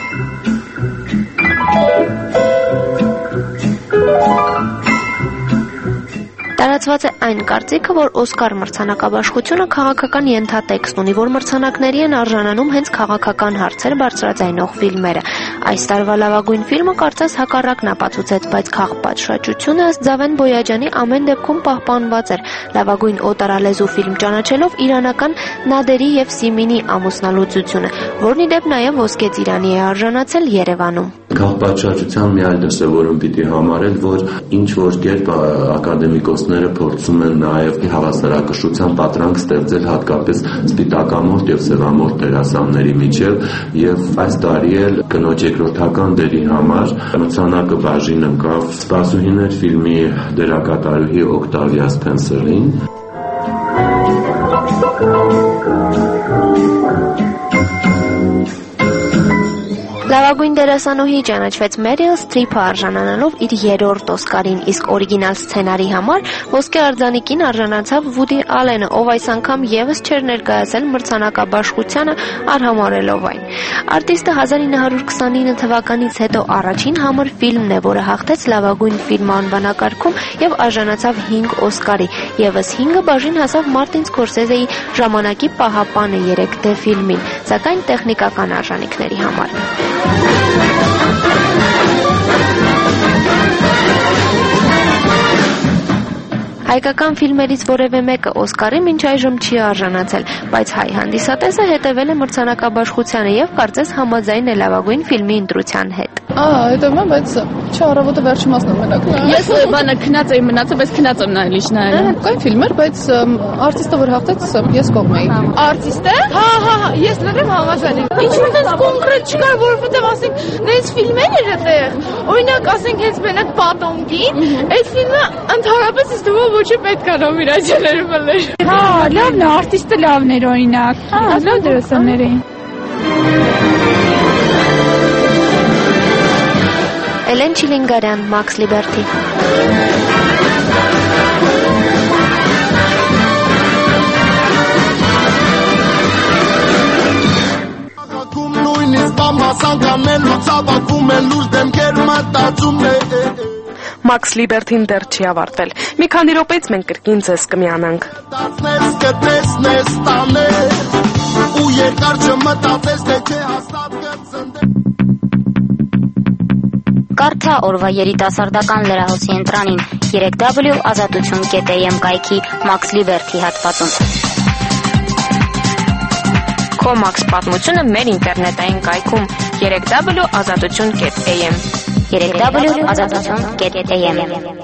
Տարածված է այն կարծիքը, որ Օսկար մրցանակաբաշխությունը քաղաքական ենթատեքստ ունի, որ մրցանակների են արժանանում հենց քաղաքական հարցեր բարձրաձայնող ֆիլմերը։ Այս տարվա լավագույն ֆիլմը կարծես հակառակն ապացուցեց, բայց քաղբաշխությունը ըստ Զավեն Բոյաջանի ամեն դեպքում պահպանված էր։ Լավագույն օտարալեզու ֆիլմ ճանաչելով իրանական Նադերի եւ Սիմինի ամուսնալուծությունը, որն ի դեպ նաեւ ոսկե ծիրանի է արժանացել Երևանում։ Քաղբաշխության մի այլ դրսևորում պիտի համարել, որ ինչ որ կերպ ակադեմիկոսները փորձում են նաև հավասարակշռության պատրանք ստեղծել հատկապես սպիտակամորթ եւ սևամորթ դերասանների միջև, եւ այս տարի էլ կնոջ երկրորդական դերի համար մրցանակը բաժին ընկավ «Սպասուհիներ» ֆիլմի դերակատարուհի Օկտավիա Սփենսերին։ Լավագույն դերասանուհի ճանաչվեց Մերիլ Սթրիփը արժանանալով իր երրորդ Օսկարին, իսկ օրիգինալ սցենարի համար ոսկե արձանիկին արժանացավ Վուդի Ալենը, ով այս անգամ եւս չէր ներկայացել մրցանակաբաշխությանը արհամարելով այն։ Արտիստը 1929 թվականից հետո առաջին համր ֆիլմն է, որը հաղթեց լավագույն ֆիլմ անվանակարգում եւ արժանացավ 5 Օսկարի, եւս 5-ը բաժին հասավ Մարտին Սկորսեզեի Ժամանակի պահապանը 3D ֆիլմին, սակայն տեխնիկական արժանինքների համար։ Հայկական ֆիլմերից որևէ մեկը Օսկարի մինչ այժմ չի արժանացել, բայց հայ հանդիսատեսը հետևել է մրցանակաբաշխությանը եւ կարծես համաձայն է լավագույն ֆիլմի ընտրության հետ։ Հետևում եմ, բայց չէ, առավոտը վերջի մասն եմ մենակ նայել։ Ես բանը քնած էի մնացել, բայց քնած եմ նայել ինչ նայել։ Կային ֆիլմ էր, բայց արտիստը որ հաղթեց, ես կողմ էի։ Արտիստը։ Հա, ես լրիվ համաձայն եմ։ Ինչ-որ դες կոնկրետ չկար, որովհետեւ ասենք, դες ֆիլմեր էր այդտեղ։ Օրինակ, ասենք, հենց մենակ Պատոնկին, այդ ֆիլմը ընդհանրապես ինձ թվում է ոչ պետք է նոմինացիաներ մներ։ Հա, լավն է, արտիստը լավն էր օրինակ։ Լավ դերասաններ էին։ Էլեն Չիլինգարյան, Մաքս Լիբերթի։ Մաքս Լիբերթին դեռ չի ավարտվել։ Մի քանի րոպեից մենք կրկին ձեզ կմիանանք։ Կարդա օրվա երիտասարդական լրահոսի ընտրանին 3w.azatutun.am կայքի Մաքս Լիբերթի հատվածում։ Քո Մաքս պատմությունը մեր ինտերնետային կայքում 3w.azatutun.am 3w.azatutun.am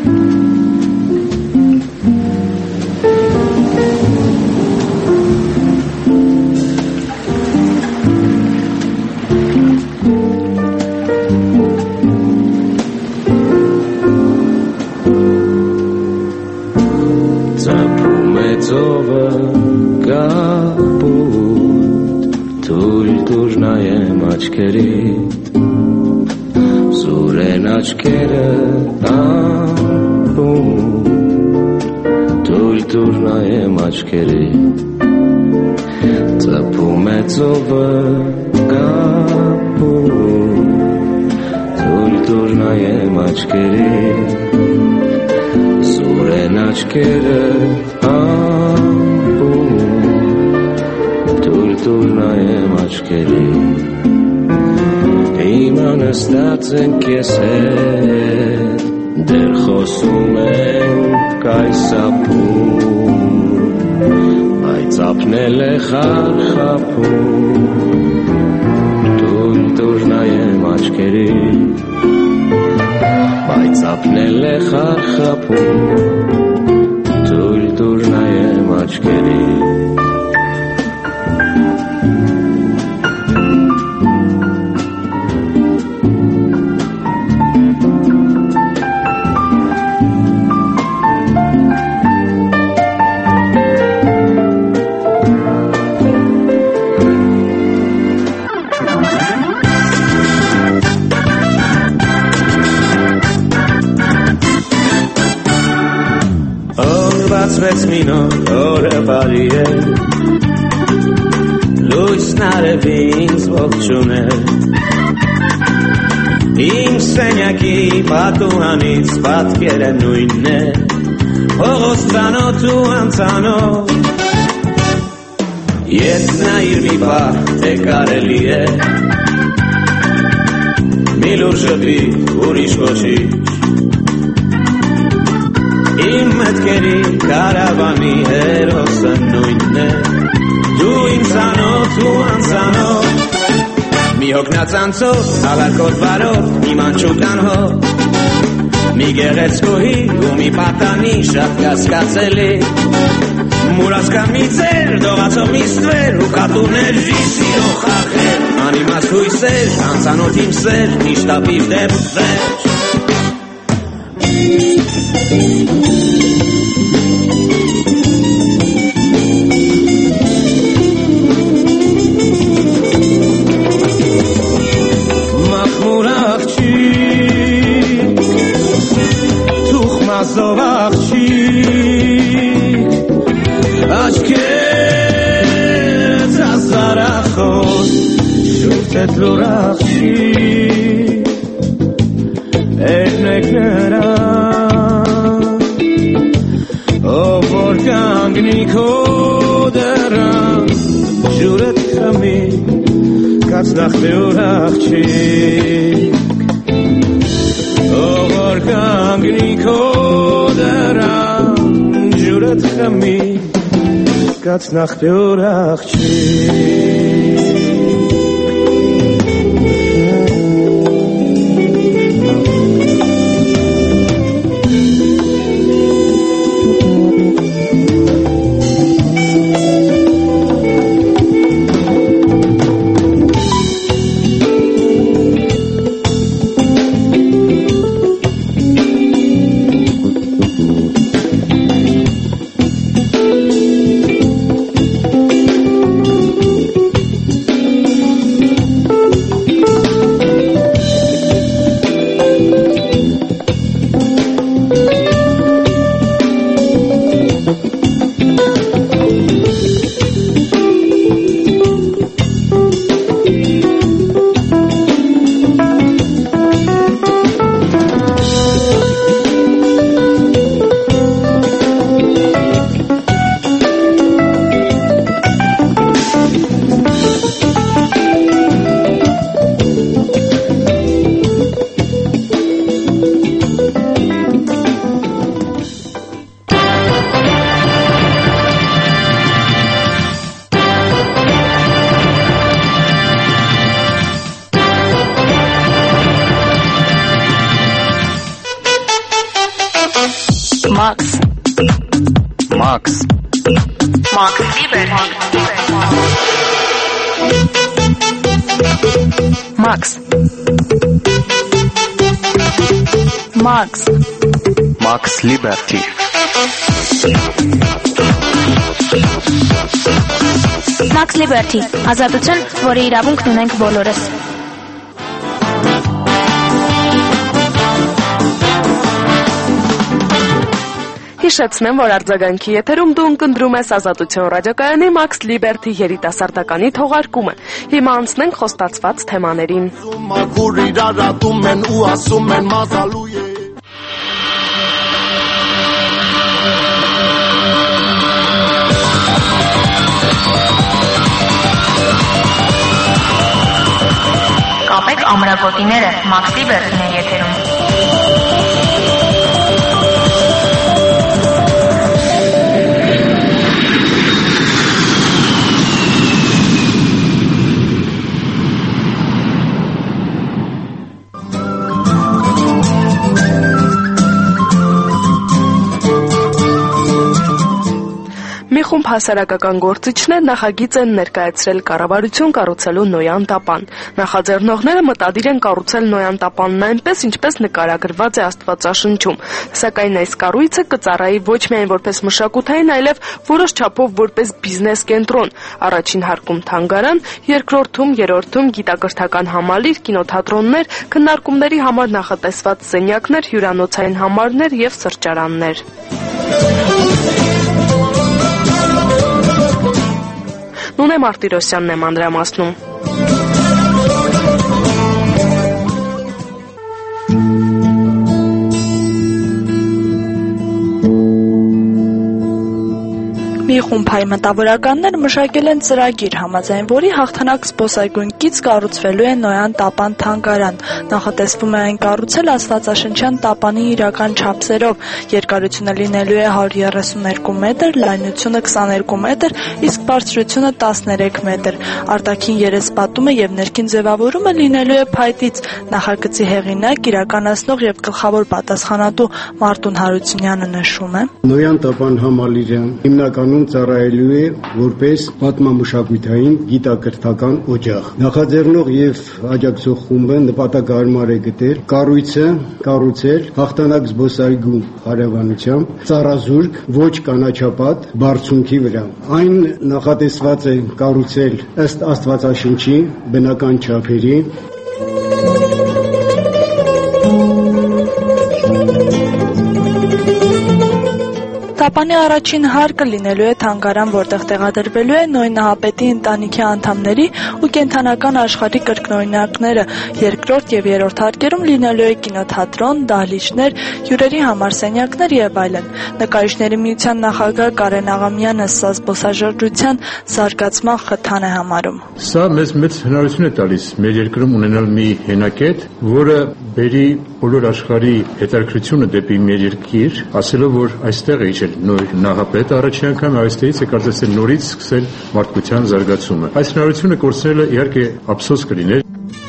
Nach Max Lieber Max Liberty Max Liberty ազատություն, որի իրավունքն ունենք բոլորս։ Հիշեցնեմ, որ արձագանքի եթերում դու ընկնդրում ես Ազատություն ռադիոկայանի Max Liberty երիտասարդականի թողարկումը։ Հիմա անցնենք խոստացված թեմաներին։ Կապեք ամրագոտիները, Max Liberty-ն է եթերում։ Մի խումբ հասարակական գործիչներ նախագիծ են ներկայացրել կառավարություն կառուցելու Նոյան տապան։ Նախաձեռնողները մտադիր են կառուցել Նոյան տապանն այնպես, ինչպես նկարագրված է Աստվածաշնչում, սակայն այս կառույցը կծառայի ոչ միայն որպես մշակութային, այլև որոշ չափով որպես բիզնես կենտրոն։ Առաջին հարկում թանգարան, երկրորդում, երրորդում գիտակրթական համալիր, կինոթատրոններ, քննարկումների համար նախատեսված սենյակներ, հյուրանոցային համարներ եւ սրճարաններ։ Նունե Մարտիրոսյանն է մանրամասնում։ Մի խումբ հայ մտավորականներ մշակել են ծրագիր, համաձայն որի հաղթանակ զբոսայգուն կից կառուցվելու է Նոյան տապան թանգարան։ Նախատեսվում է այն կառուցել Աստվածաշնչյան տապանի իրական չափսերով։ Երկարությունը լինելու է 132 մետր, լայնությունը 22 մետր, իսկ բարձրությունը 13 մետր։ Արտաքին երեսպատումը եւ ներքին ձևավորումը լինելու է փայտից։ Նախագծի հեղինակ, իրականացնող եւ գլխավոր պատասխանատու Մարտուն Հարությունյանը նշում է. Նոյան տապան համալիրը հիմնականում ծառայելու է որպես պատմամշակութային գիտակրթական օջախ։ Նախաձեռնող եւ աջակցող խումբը նպատակահարմար է գտել կառույցը կառուցել հաղթանակ զբոսայգու հարևանությամբ ծառազուրկ ոչ կանաչապատ բարձունքի վրա։ Այն նախատեսված է կառուցել ըստ Աստվածաշնչի բնական չափերի։ Տապանի առաջին հարկը լինելու է թանգարան, որտեղ տեղադրվելու է Նոյ Նահապետի ընտանիքի անդամների ու կենդանական աշխարհի կրկնօրինակները։ Երկրորդ եւ երրորդ հարկերում լինելու է կինոթատրոն, դահլիճներ, հյուրերի համար սենյակներ եւ այլն։ Նկարիչների միության նախագահ Կարեն Աղամյանը սա զբոսաշրջության զարգացման խթան է համարում։ Սա մեզ մեծ հնարավորություն է տալիս մեր երկրում ունենալ մի հենակետ, որը բերի բոլոր աշխարհի հետաքրքրությունը դեպի մեր երկիր, ասելով որ այստեղ է իջել Նոյ Նահապետը առաջին անգամ այստեղից է կարծես թե նորից սկսել մարդկության զարգացումը։ Այս հնարավորությունը կորցնելը իհարկե ափսոս կլիներ։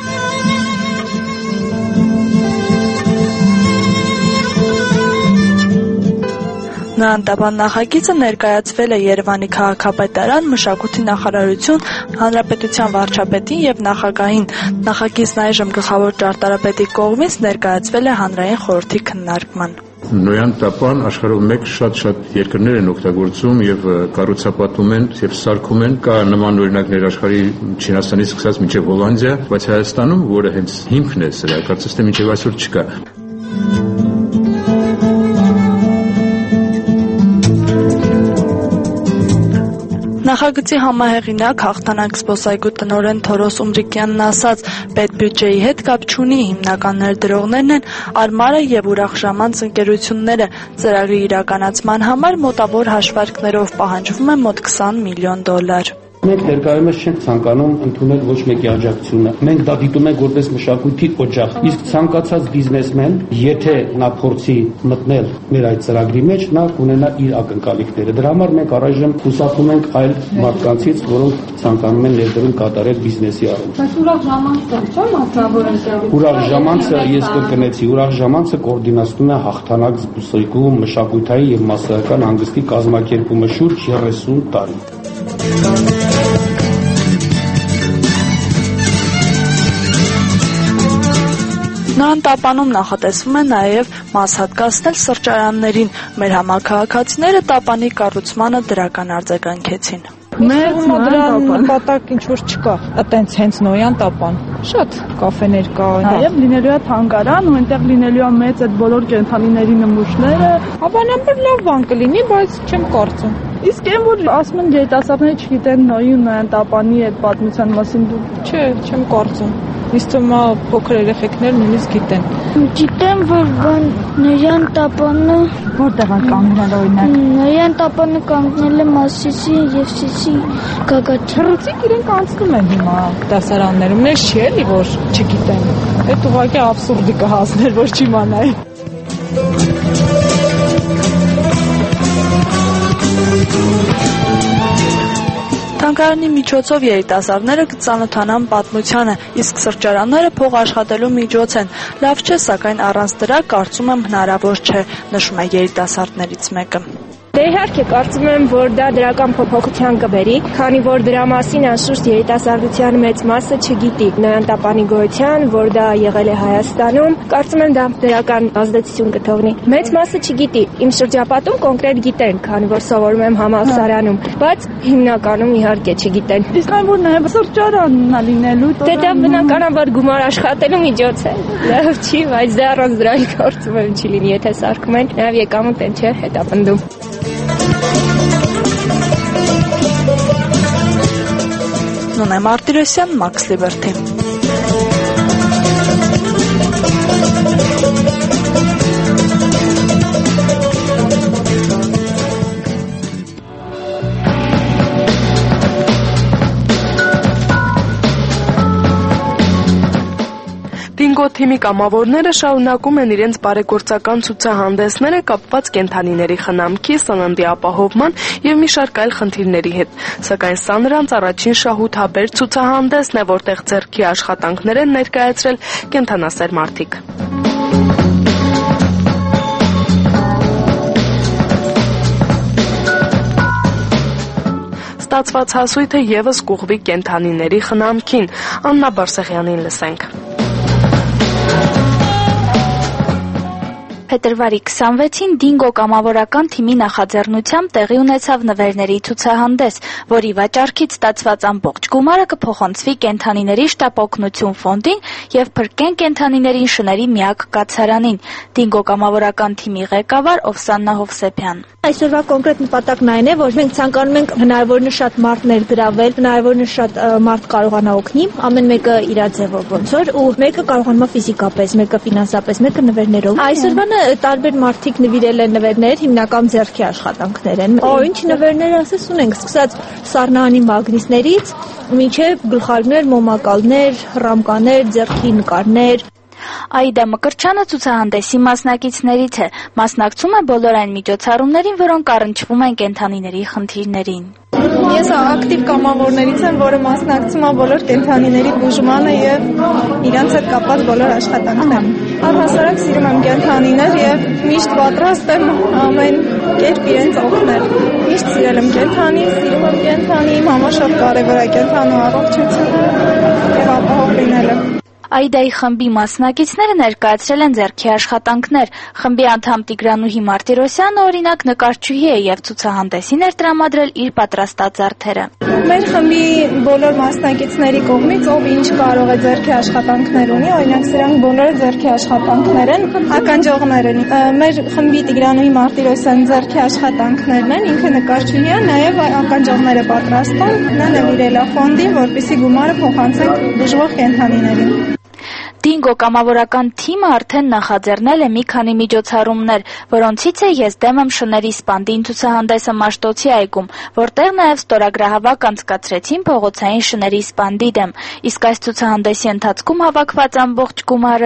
Նոյան տապան նախագիծը ներկայացվել է Երևանի քաղաքապետարան, մշակույթի նախարարություն, հանրապետության վարչապետին եւ նախագահին։ Նախագիծն այժմ գլխավոր ճարտարապետի կողմից ներկայացվել է հանրային խորհրդի քննարկման։ Նոյան տապան աշխարհով մեկ շատ երկրներ են օգտագործում եւ կառուցապատում են եւ սարքում են։ Կա նման օրինակներ աշխարհի Չինաստանից սկսած մինչեւ Հոլանդիա, բայց Հայաստանում, որը հենց հիմքն է սրա, կարծես թե մինչեւ այսօր չկա։ Նախագծի համահեղինակ հաղթանակ զբոսայգու տնօրեն Թորոս Ումրիկյանն ասաց, պետբյուջեի հետ կապ չունի, հիմնական ներդրողներն են Արմարը եւ Ուրախ ժամանց ընկերությունները։ Ծրագրի իրականացման համար մոտավոր հաշվարկներով պահանջվում է մոտ $20 միլիոն։ Մենք ներկայումս չենք ցանկանում ընդունել ոչ մեկի աջակցությունը։ Մենք դա դիտում ենք որպես մշակույթի օջախ։ Իսկ ցանկացած բիզնեսմեն, եթե նա փորձի մտնել մեր այդ ծրագրի մեջ, նա կունենա իր ակնկալիքները։ Դրա համար մենք առայժմ հուսափում ենք այլ մարդկանցից, որոնք ցանկանում են ներդրում կատարել բիզնեսի առումով։ Բայց ուրախ ժամանցը չէ՞ մասնավոր ընկերություն։ Ուրախ ժամանցը ես կրկնեցի, ուրախ ժամանցը կոորդինացնում է Հաղթանակ զբոսայգու մշակութային եւ մասսայական հանգստի կազմակերպումը շուրջ 30 տարի։ Նրան տապանում նախատեսվում է նաև մաս հատկացնել սրճարաններին։ Մեր համաքաղաքացիները տապանի կառուցմանը դրական արձագանքեցին։ Մեր դրան նպատակ ինչ որ չկա, այտենց հենց նոյան տապան։ Շատ կաֆեներ կա։ Նաև լինելու է թանգարան ու այնտեղ լինելու է մեծ այդ բոլոր կենդանիների նմուշները։ Հավանաբար լավ բան կլինի, բայց չեմ կարծում։ Իսկ այն որ ասում են երիտասարդները չգիտեն նոյի ու նոյան տապանի այդ պատմության մասին դու Չէ, չեմ կարծում։ Իսկ թվում է փոքր երեխեքներ նույնիսկ գիտեն։ Գիտեմ, որ նոյան տապանը որտեղ է կանգնել օրինակ։ Նոյան տապանը կանգնել է Մասիսի եւ Սիսի գագաթի։ Հրուցիկ իրենք անցնում են հիմա դասարաններում, ես չի էլի որ չգիտեն։ Այդ ուղղակի աբսուրդի կհասներ, որ չիմանայի։ Թանգարանի միջոցով երիտասարդները կծանոթանան պատմությանը, իսկ սրճարանները փող աշխատելու միջոց են։ Լավ չէ, սակայն առանց դրա կարծում եմ հնարավոր չէ, նշում է երիտասարդներից մեկը։ Դե իհարկե կարծում եմ, որ դա դրական փոփոխության կբերի, քանի որ դրա մասին անշուշտ երիտասարդության մեծ մասը չգիտի նոյան տապանի գոյության, որ դա եղել է Հայաստանում, կարծում եմ դա դրական ազդեցություն կթողնի։ Մեծ մասը չգիտի, իմ շրջապատում կոնկրետ գիտեն, քանի որ սովորում եմ համալսարանում, բայց հիմնականում իհարկե չգիտեն։ Իսկ այն որ նաև սրճարանն է լինելու, դե դա բնականաբար գումար աշխատելու միջոց է։ Լավ չի, բայց դա առանց դրա կարծում եմ չի լինի, եթե սարքում են, նաև եկամուտ են չէ, հետապնդում։ Նոնե Մարտիրոսյան, Մաքս Լիբերթի։ Բինգո թիմի կամավորները շարունակում են իրենց բարեգործական ցուցահանդեսները կապված կենդանիների խնամքի, սննդի ապահովման եւ մի շարք այլ խնդիրների հետ։ Սակայն սա նրանց առաջին շահութաբեր ցուցահանդեսն է, որտեղ ձեռքի աշխատանքներ են ներկայացրել կենդանասեր մարդիկ։ Ստացված հասույթը եւս կուղվի կենդանիների խնամքին։ Աննա Բարսեղյանին լսենք։ Փետրվարի 26-ին Դինգո կամավորական թիմի նախաձեռնությամբ տեղի ունեցավ նվերների ցուցահանդես, որի վաճառքից ստացված ամբողջ գումարը կփոխանցվի կենդանիների շտապօգնություն ֆոնդին եւ Փրկեն կենդանիներին շների միակ կացարանին։ Դինգո կամավորական թիմի ղեկավար Օվսաննա Հովսեփյան։ Այսօրվա կոնկրետ նպատակն այն է, որ մենք ցանկանում ենք հնարավորինս շատ մարդ ներգրավել, հնարավորինս շատ մարդ կարողանա օգնի, ամեն մեկը իր ձևով ոնց որ, ու մեկը կարողանում է ֆիզիկապես, մեկը ֆինանսապես, մեկը նվերներով։ Այսօրվան տարբեր մարդիկ նվիրել են նվերներ, հիմնական ձեռքի աշխատանքներ են։ Ինչ նվերներ ասես ունենք, սկսած սառնանի մագնիսներից, մինչև գլխարկներ, մոմակալներ, ռամկաներ, ձեռքի նկարներ։ Այդա Մկրչյանը ցուցահանդեսի մասնակիցներից է, մասնակցում է բոլոր այն միջոցառումներին, որոնք առնչվում են կենդանիների խնդիրներին։ Ես ակտիվ կամավորներից եմ, որը մասնակցում է բոլոր կենդանիների բուժմանը եւ իրանց հետ կապված բոլոր աշխատանքներին։ Առհասարակ սիրում եմ կենդանիներ եւ միշտ պատրաստ եմ ամեն կերպ իրենց օգնել։ Միշտ սիրել եմ կենդանի, սիրում եմ կենդանի, իմ համար շատ կարեւոր է կենդանու առողջությունը եւ ապահով լինելը։ Այդայի խմբի մասնակիցները ներկայացրել են ձեռքի աշխատանքներ։ Խմբի անդամ Տիգրանուհի Մարտիրոսյանը օրինակ նկարչուհի է եւ ցուցահանդեսին էր տրամադրել իր պատրաստած զարդերը։ Մեր խմբի բոլոր մասնակիցների կողմից ով ինչ կարող է ձեռքի աշխատանքներ ունի, օրինակ սրանք բոլորը ձեռքի աշխատանքներ են, ականջողներ են։ Մեր խմբի Տիգրանուհի Մարտիրոսյան ձեռքի աշխատանքներն են, ինքը նկարչուհի է, նաեւ ականջողները պատրաստում, նա նվիրել է ֆոնդին, որպեսզի գումարը փոխանցենք բուժվող կենդանիներին։ Դինգո կամավորական թիմը արդեն նախաձեռնել է մի քանի միջոցառումներ, որոնցից է «Ես դեմ եմ շների սպանդին» ցուցահանդեսը Մաշտոցի այգում, որտեղ նաև ստորագրահավաք անցկացրեցին փողոցային շների սպանդի դեմ։ Իսկ այս ցուցահանդեսի ընթացքում հավաքված ամբողջ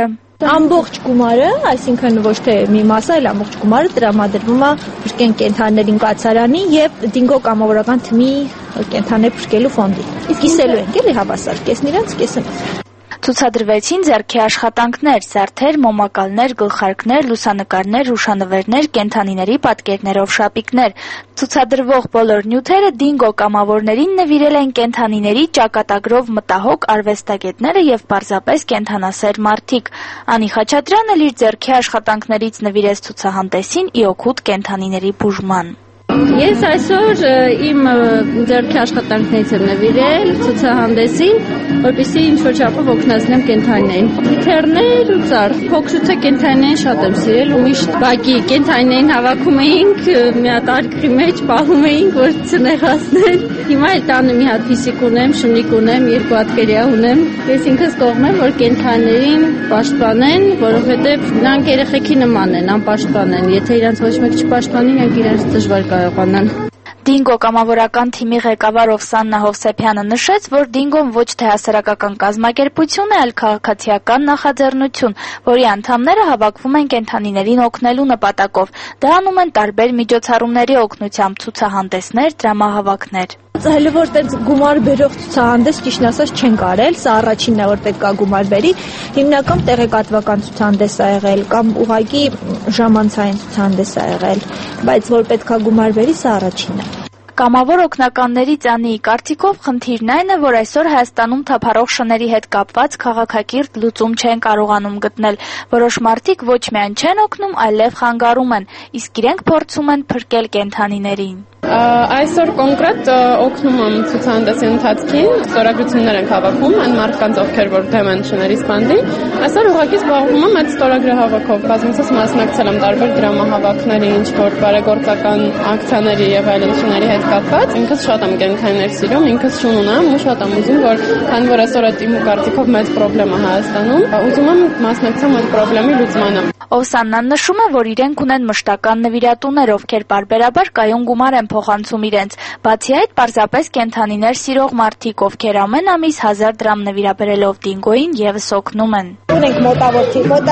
գումարը, այսինքն ոչ թե մի մասը, այլ ամբողջ գումարը տրամադրվում է Բրկեն կենդանիներին կացարանի եւ Դինգո կամավորական թիմի կենդանիներ բրկելու ֆոնդին։ Իսկ կիսելու ենք էլի հավասար, կեսն իրանց, կեսը մեզ։ Ցուցադրվեցին ձեռքի աշխատանքներ, զարդեր, մոմակալներ, գլխարկներ, լուսանկարներ, հուշանվերներ, կենդանիների պատկերներով շապիկներ։ Ցուցադրվող բոլոր նյութերը Դինգո կամավորներին նվիրել են կենդանիների ճակատագրով մտահոգ արվեստագետները եւ պարզապես կենդանասեր մարդիկ։ Անի Խաչատրյանը իր ձեռքի աշխատանքներից նվիրեց ցուցահանդեսին ի օգուտ կենդանիների բուժման։ Ես այսօր իմ ձեռքի աշխատանքներից եմ նվիրել ցուցահանդեսին, որպեսզի ինչ-որ չափով օգնեցնեմ կենդանիներին։ Թիթեռներ ու ծառ։ Փոքրուց կենդանիներին շատ եմ սիրել ու միշտ բակի կենդանիներին հավաքում էինք, մի հատ արկղի մեջ պահում էինք, որ ցնեղացնել։ Հիմա էլ տանը մի հատ փիսիկ ունեմ, շնիկ ունեմ, 2 հատ կերիա ունեմ։ Ես ինքս կողմեմ, որ կենդանիներին պաշտպանեն, որովհետև նրանք երեխեքի նման են, անպաշտպան են։ Եթե իրանց ոչ մեկ չպաշտպանի, նրանք իրենց դժվար կարողանան։ Դինգո կամավորական թիմի ղեկավար Օվսաննա Հովսեփյանը նշեց, որ Դինգոն ոչ թե հասարակական կազմակերպություն է, այլ քաղաքացիական նախաձեռնություն, որի անդամները հավաքվում են կենդանիներին օգնելու նպատակով։ Դա անում են տարբեր միջոցառումների օգնությամբ՝ ցուցահանդեսներ, դրամահավաքներ։ Հələ որ տենց գումար բերող ցուցահանդես ճիշտ ասած չենք արել, սա առաջինն է որ պետք է գումար բերի, հիմնական տեղեկատվական ցուցահանդես է եղել կամ ուղղակի ժամանցային ցուցահանդես է եղել, բայց որ պետք է գումար բերի, սա առաջինն է։ Կամավոր օգնականների Ծանիի կարծիքով խնդիրն այն է, որ այսօր Հայաստանում թափառող շների հետ կապված քաղաքակիրթ լուծում չեն կարողանում գտնել։ Որոշ մարդիկ ոչ միայն չեն օգնում, այլև խանգարում են, իսկ իրենք փորձում են փրկել կենդանիներին։ Այսօր կոնկրետ օգնում եմ ցուցահանդեսի ընթացքին, ստորագրություններ ենք հավաքում այն մարդկանց, ովքեր որ դեմ են շների սպանդին։ Այսօր ուղղակի զբաղվում եմ այդ ստորագրահավաքով, բազմիցս մասնակցել եմ տարբեր դրամահավաքների, ինչ որ բարեգործական ակցիաների եւ այլն շների հետ կապված։ Ինքս շատ եմ կենդանիներ սիրում, ինքս շուն ունեմ ու շատ եմ ուզում, որ քանի որ այսօր այդ իմ կարծիքով մեծ խնդրեմ է Հայաստանում, ուզում եմ մասնակցեմ այդ խնդրի լուծմանը։ Օվսաննան նշում է, որ իրենք ունեն մշտական նվիրատուներ, ովքեր պարբերաբար կայուն գումար են փոխանցում իրենց։ Բացի այդ, պարզապես կենդանիներ սիրող մարդիկ, ովքեր ամեն ամիս 1000 դրամ նվիրաբերելով Դինգոին եւս օգնում են։ Ունենք մոտավոր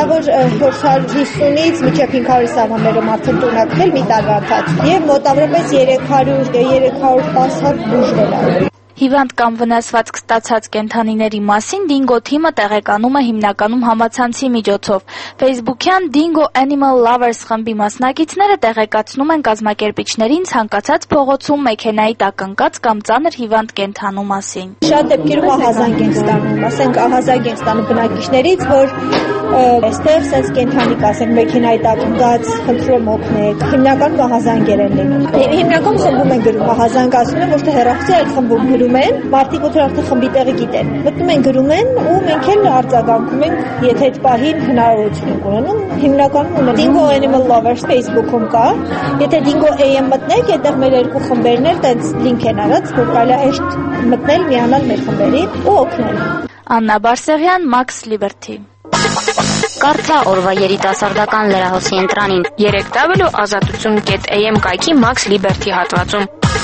450-ից մինչև 500 սահմաններում արդեն տունակել մի տարվա ընթացքում եւ մոտավորապես 300-310 հատ բուժվել է։ Հիվանդ կամ վնասվածք ստացած կենդանիների մասին Դինգո թիմը տեղեկանում է հիմնականում համացանցի միջոցով։ Facebook-յան Dingo Animal Lovers խմբի մասնակիցները տեղեկացնում են կազմակերպիչներին ցանկացած փողոցում մեքենայի տակ ընկած կամ ծանր հիվանդ կենդանու մասին։ Շատ դեպքերում ահազանգ են ստանում, ասենք ահազանգ են ստանում բնակիչներից, որ այստեղ sense կենդանիկ ասենք մեքենայի տակ ընկած, խնդրում օգնեք։ Հիմնականում ահազանգեր են լինում։ Հիմնականում խմբում են գրում, ահազանգ ասում են, ոչ թե հեռախոսի, այլ խմբում գրում են, մարդիկ ովքեր արդեն խմբի տեղը գիտեն։ Մտնում են գրում են ու մենք էլ արձագանքում ենք, եթե այդ պահին հնարավորություն ենք ունենում։ Հիմնականում ունեն Dingo Animal Lovers Facebook-ում կա։ Եթե Dingo AM մտնեք, այդտեղ մեր երկու խմբերն էլ տենց լինք են արած, որ կարելի է հեշտ մտնել, միանալ մեր խմբերին ու օգնել։ Աննա Բարսեղյան, Max Liberty։ Կարդա օրվա երիտասարդական լրահոսի ընտրանին 3w.azatutun.am կայքի Max Liberty հատվածում։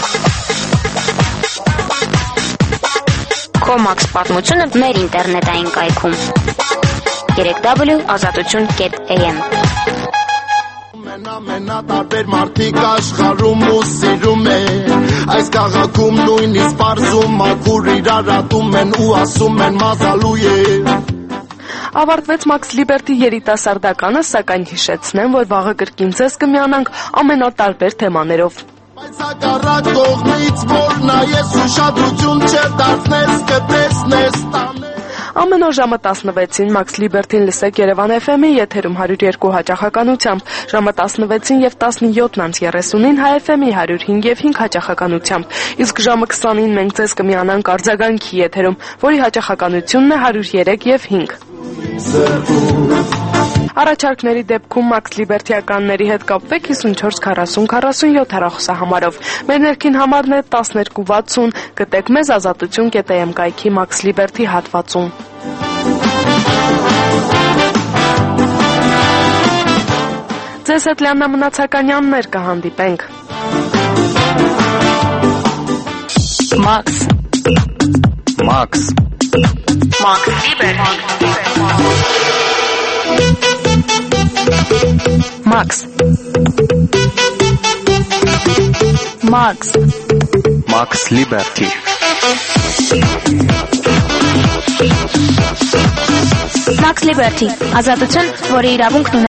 Քո Max պատմությունը մեր ինտերնետային կայքում 3w.azatutun.am Տարբեր մարդիկ աշխարհում ու սիրում են այս քաղաքում նույնիսկ բարձում մաքուր իրար ատում են ու ասում են մազալու է։ Ավարտվեց Max Liberty երիտասարդականը, սակայն հիշեցնեմ, որ վաղը կրկին ձեզ կմիանանք ամենատարբեր թեմաներով։ Բայց հակառակ կողմից որ նայես ուշադրություն չդարձնես կտեսնես Ամեն օր ժամը 16-ին Max Liberty-ն լսեք Երևան FM-ի եթերում 102 հաճախականությամբ, ժամը 16-ին եւ 17:30-ին Հայ FM-ի 105 եւ 5 հաճախականությամբ, իսկ ժամը 20-ին մենք ձեզ կմիանանք արձագանքի եթերում, որի հաճախականությունն է 103 եւ 5։ Առաջարկների դեպքում Max Liberty-ականների հետ կապվեք 54 40 47 հեռախոսահամարով։ Մեր ներքին համարն է 1260, գտեք մեզ azatutun.am կայքի Max Liberty հատվածում։ Ձեզ հետ Լիաննա Մնացականյաններ կհանդիպենք։ Max Liberty Max Liberty Max Liberty ազատություն, որի իրավունքն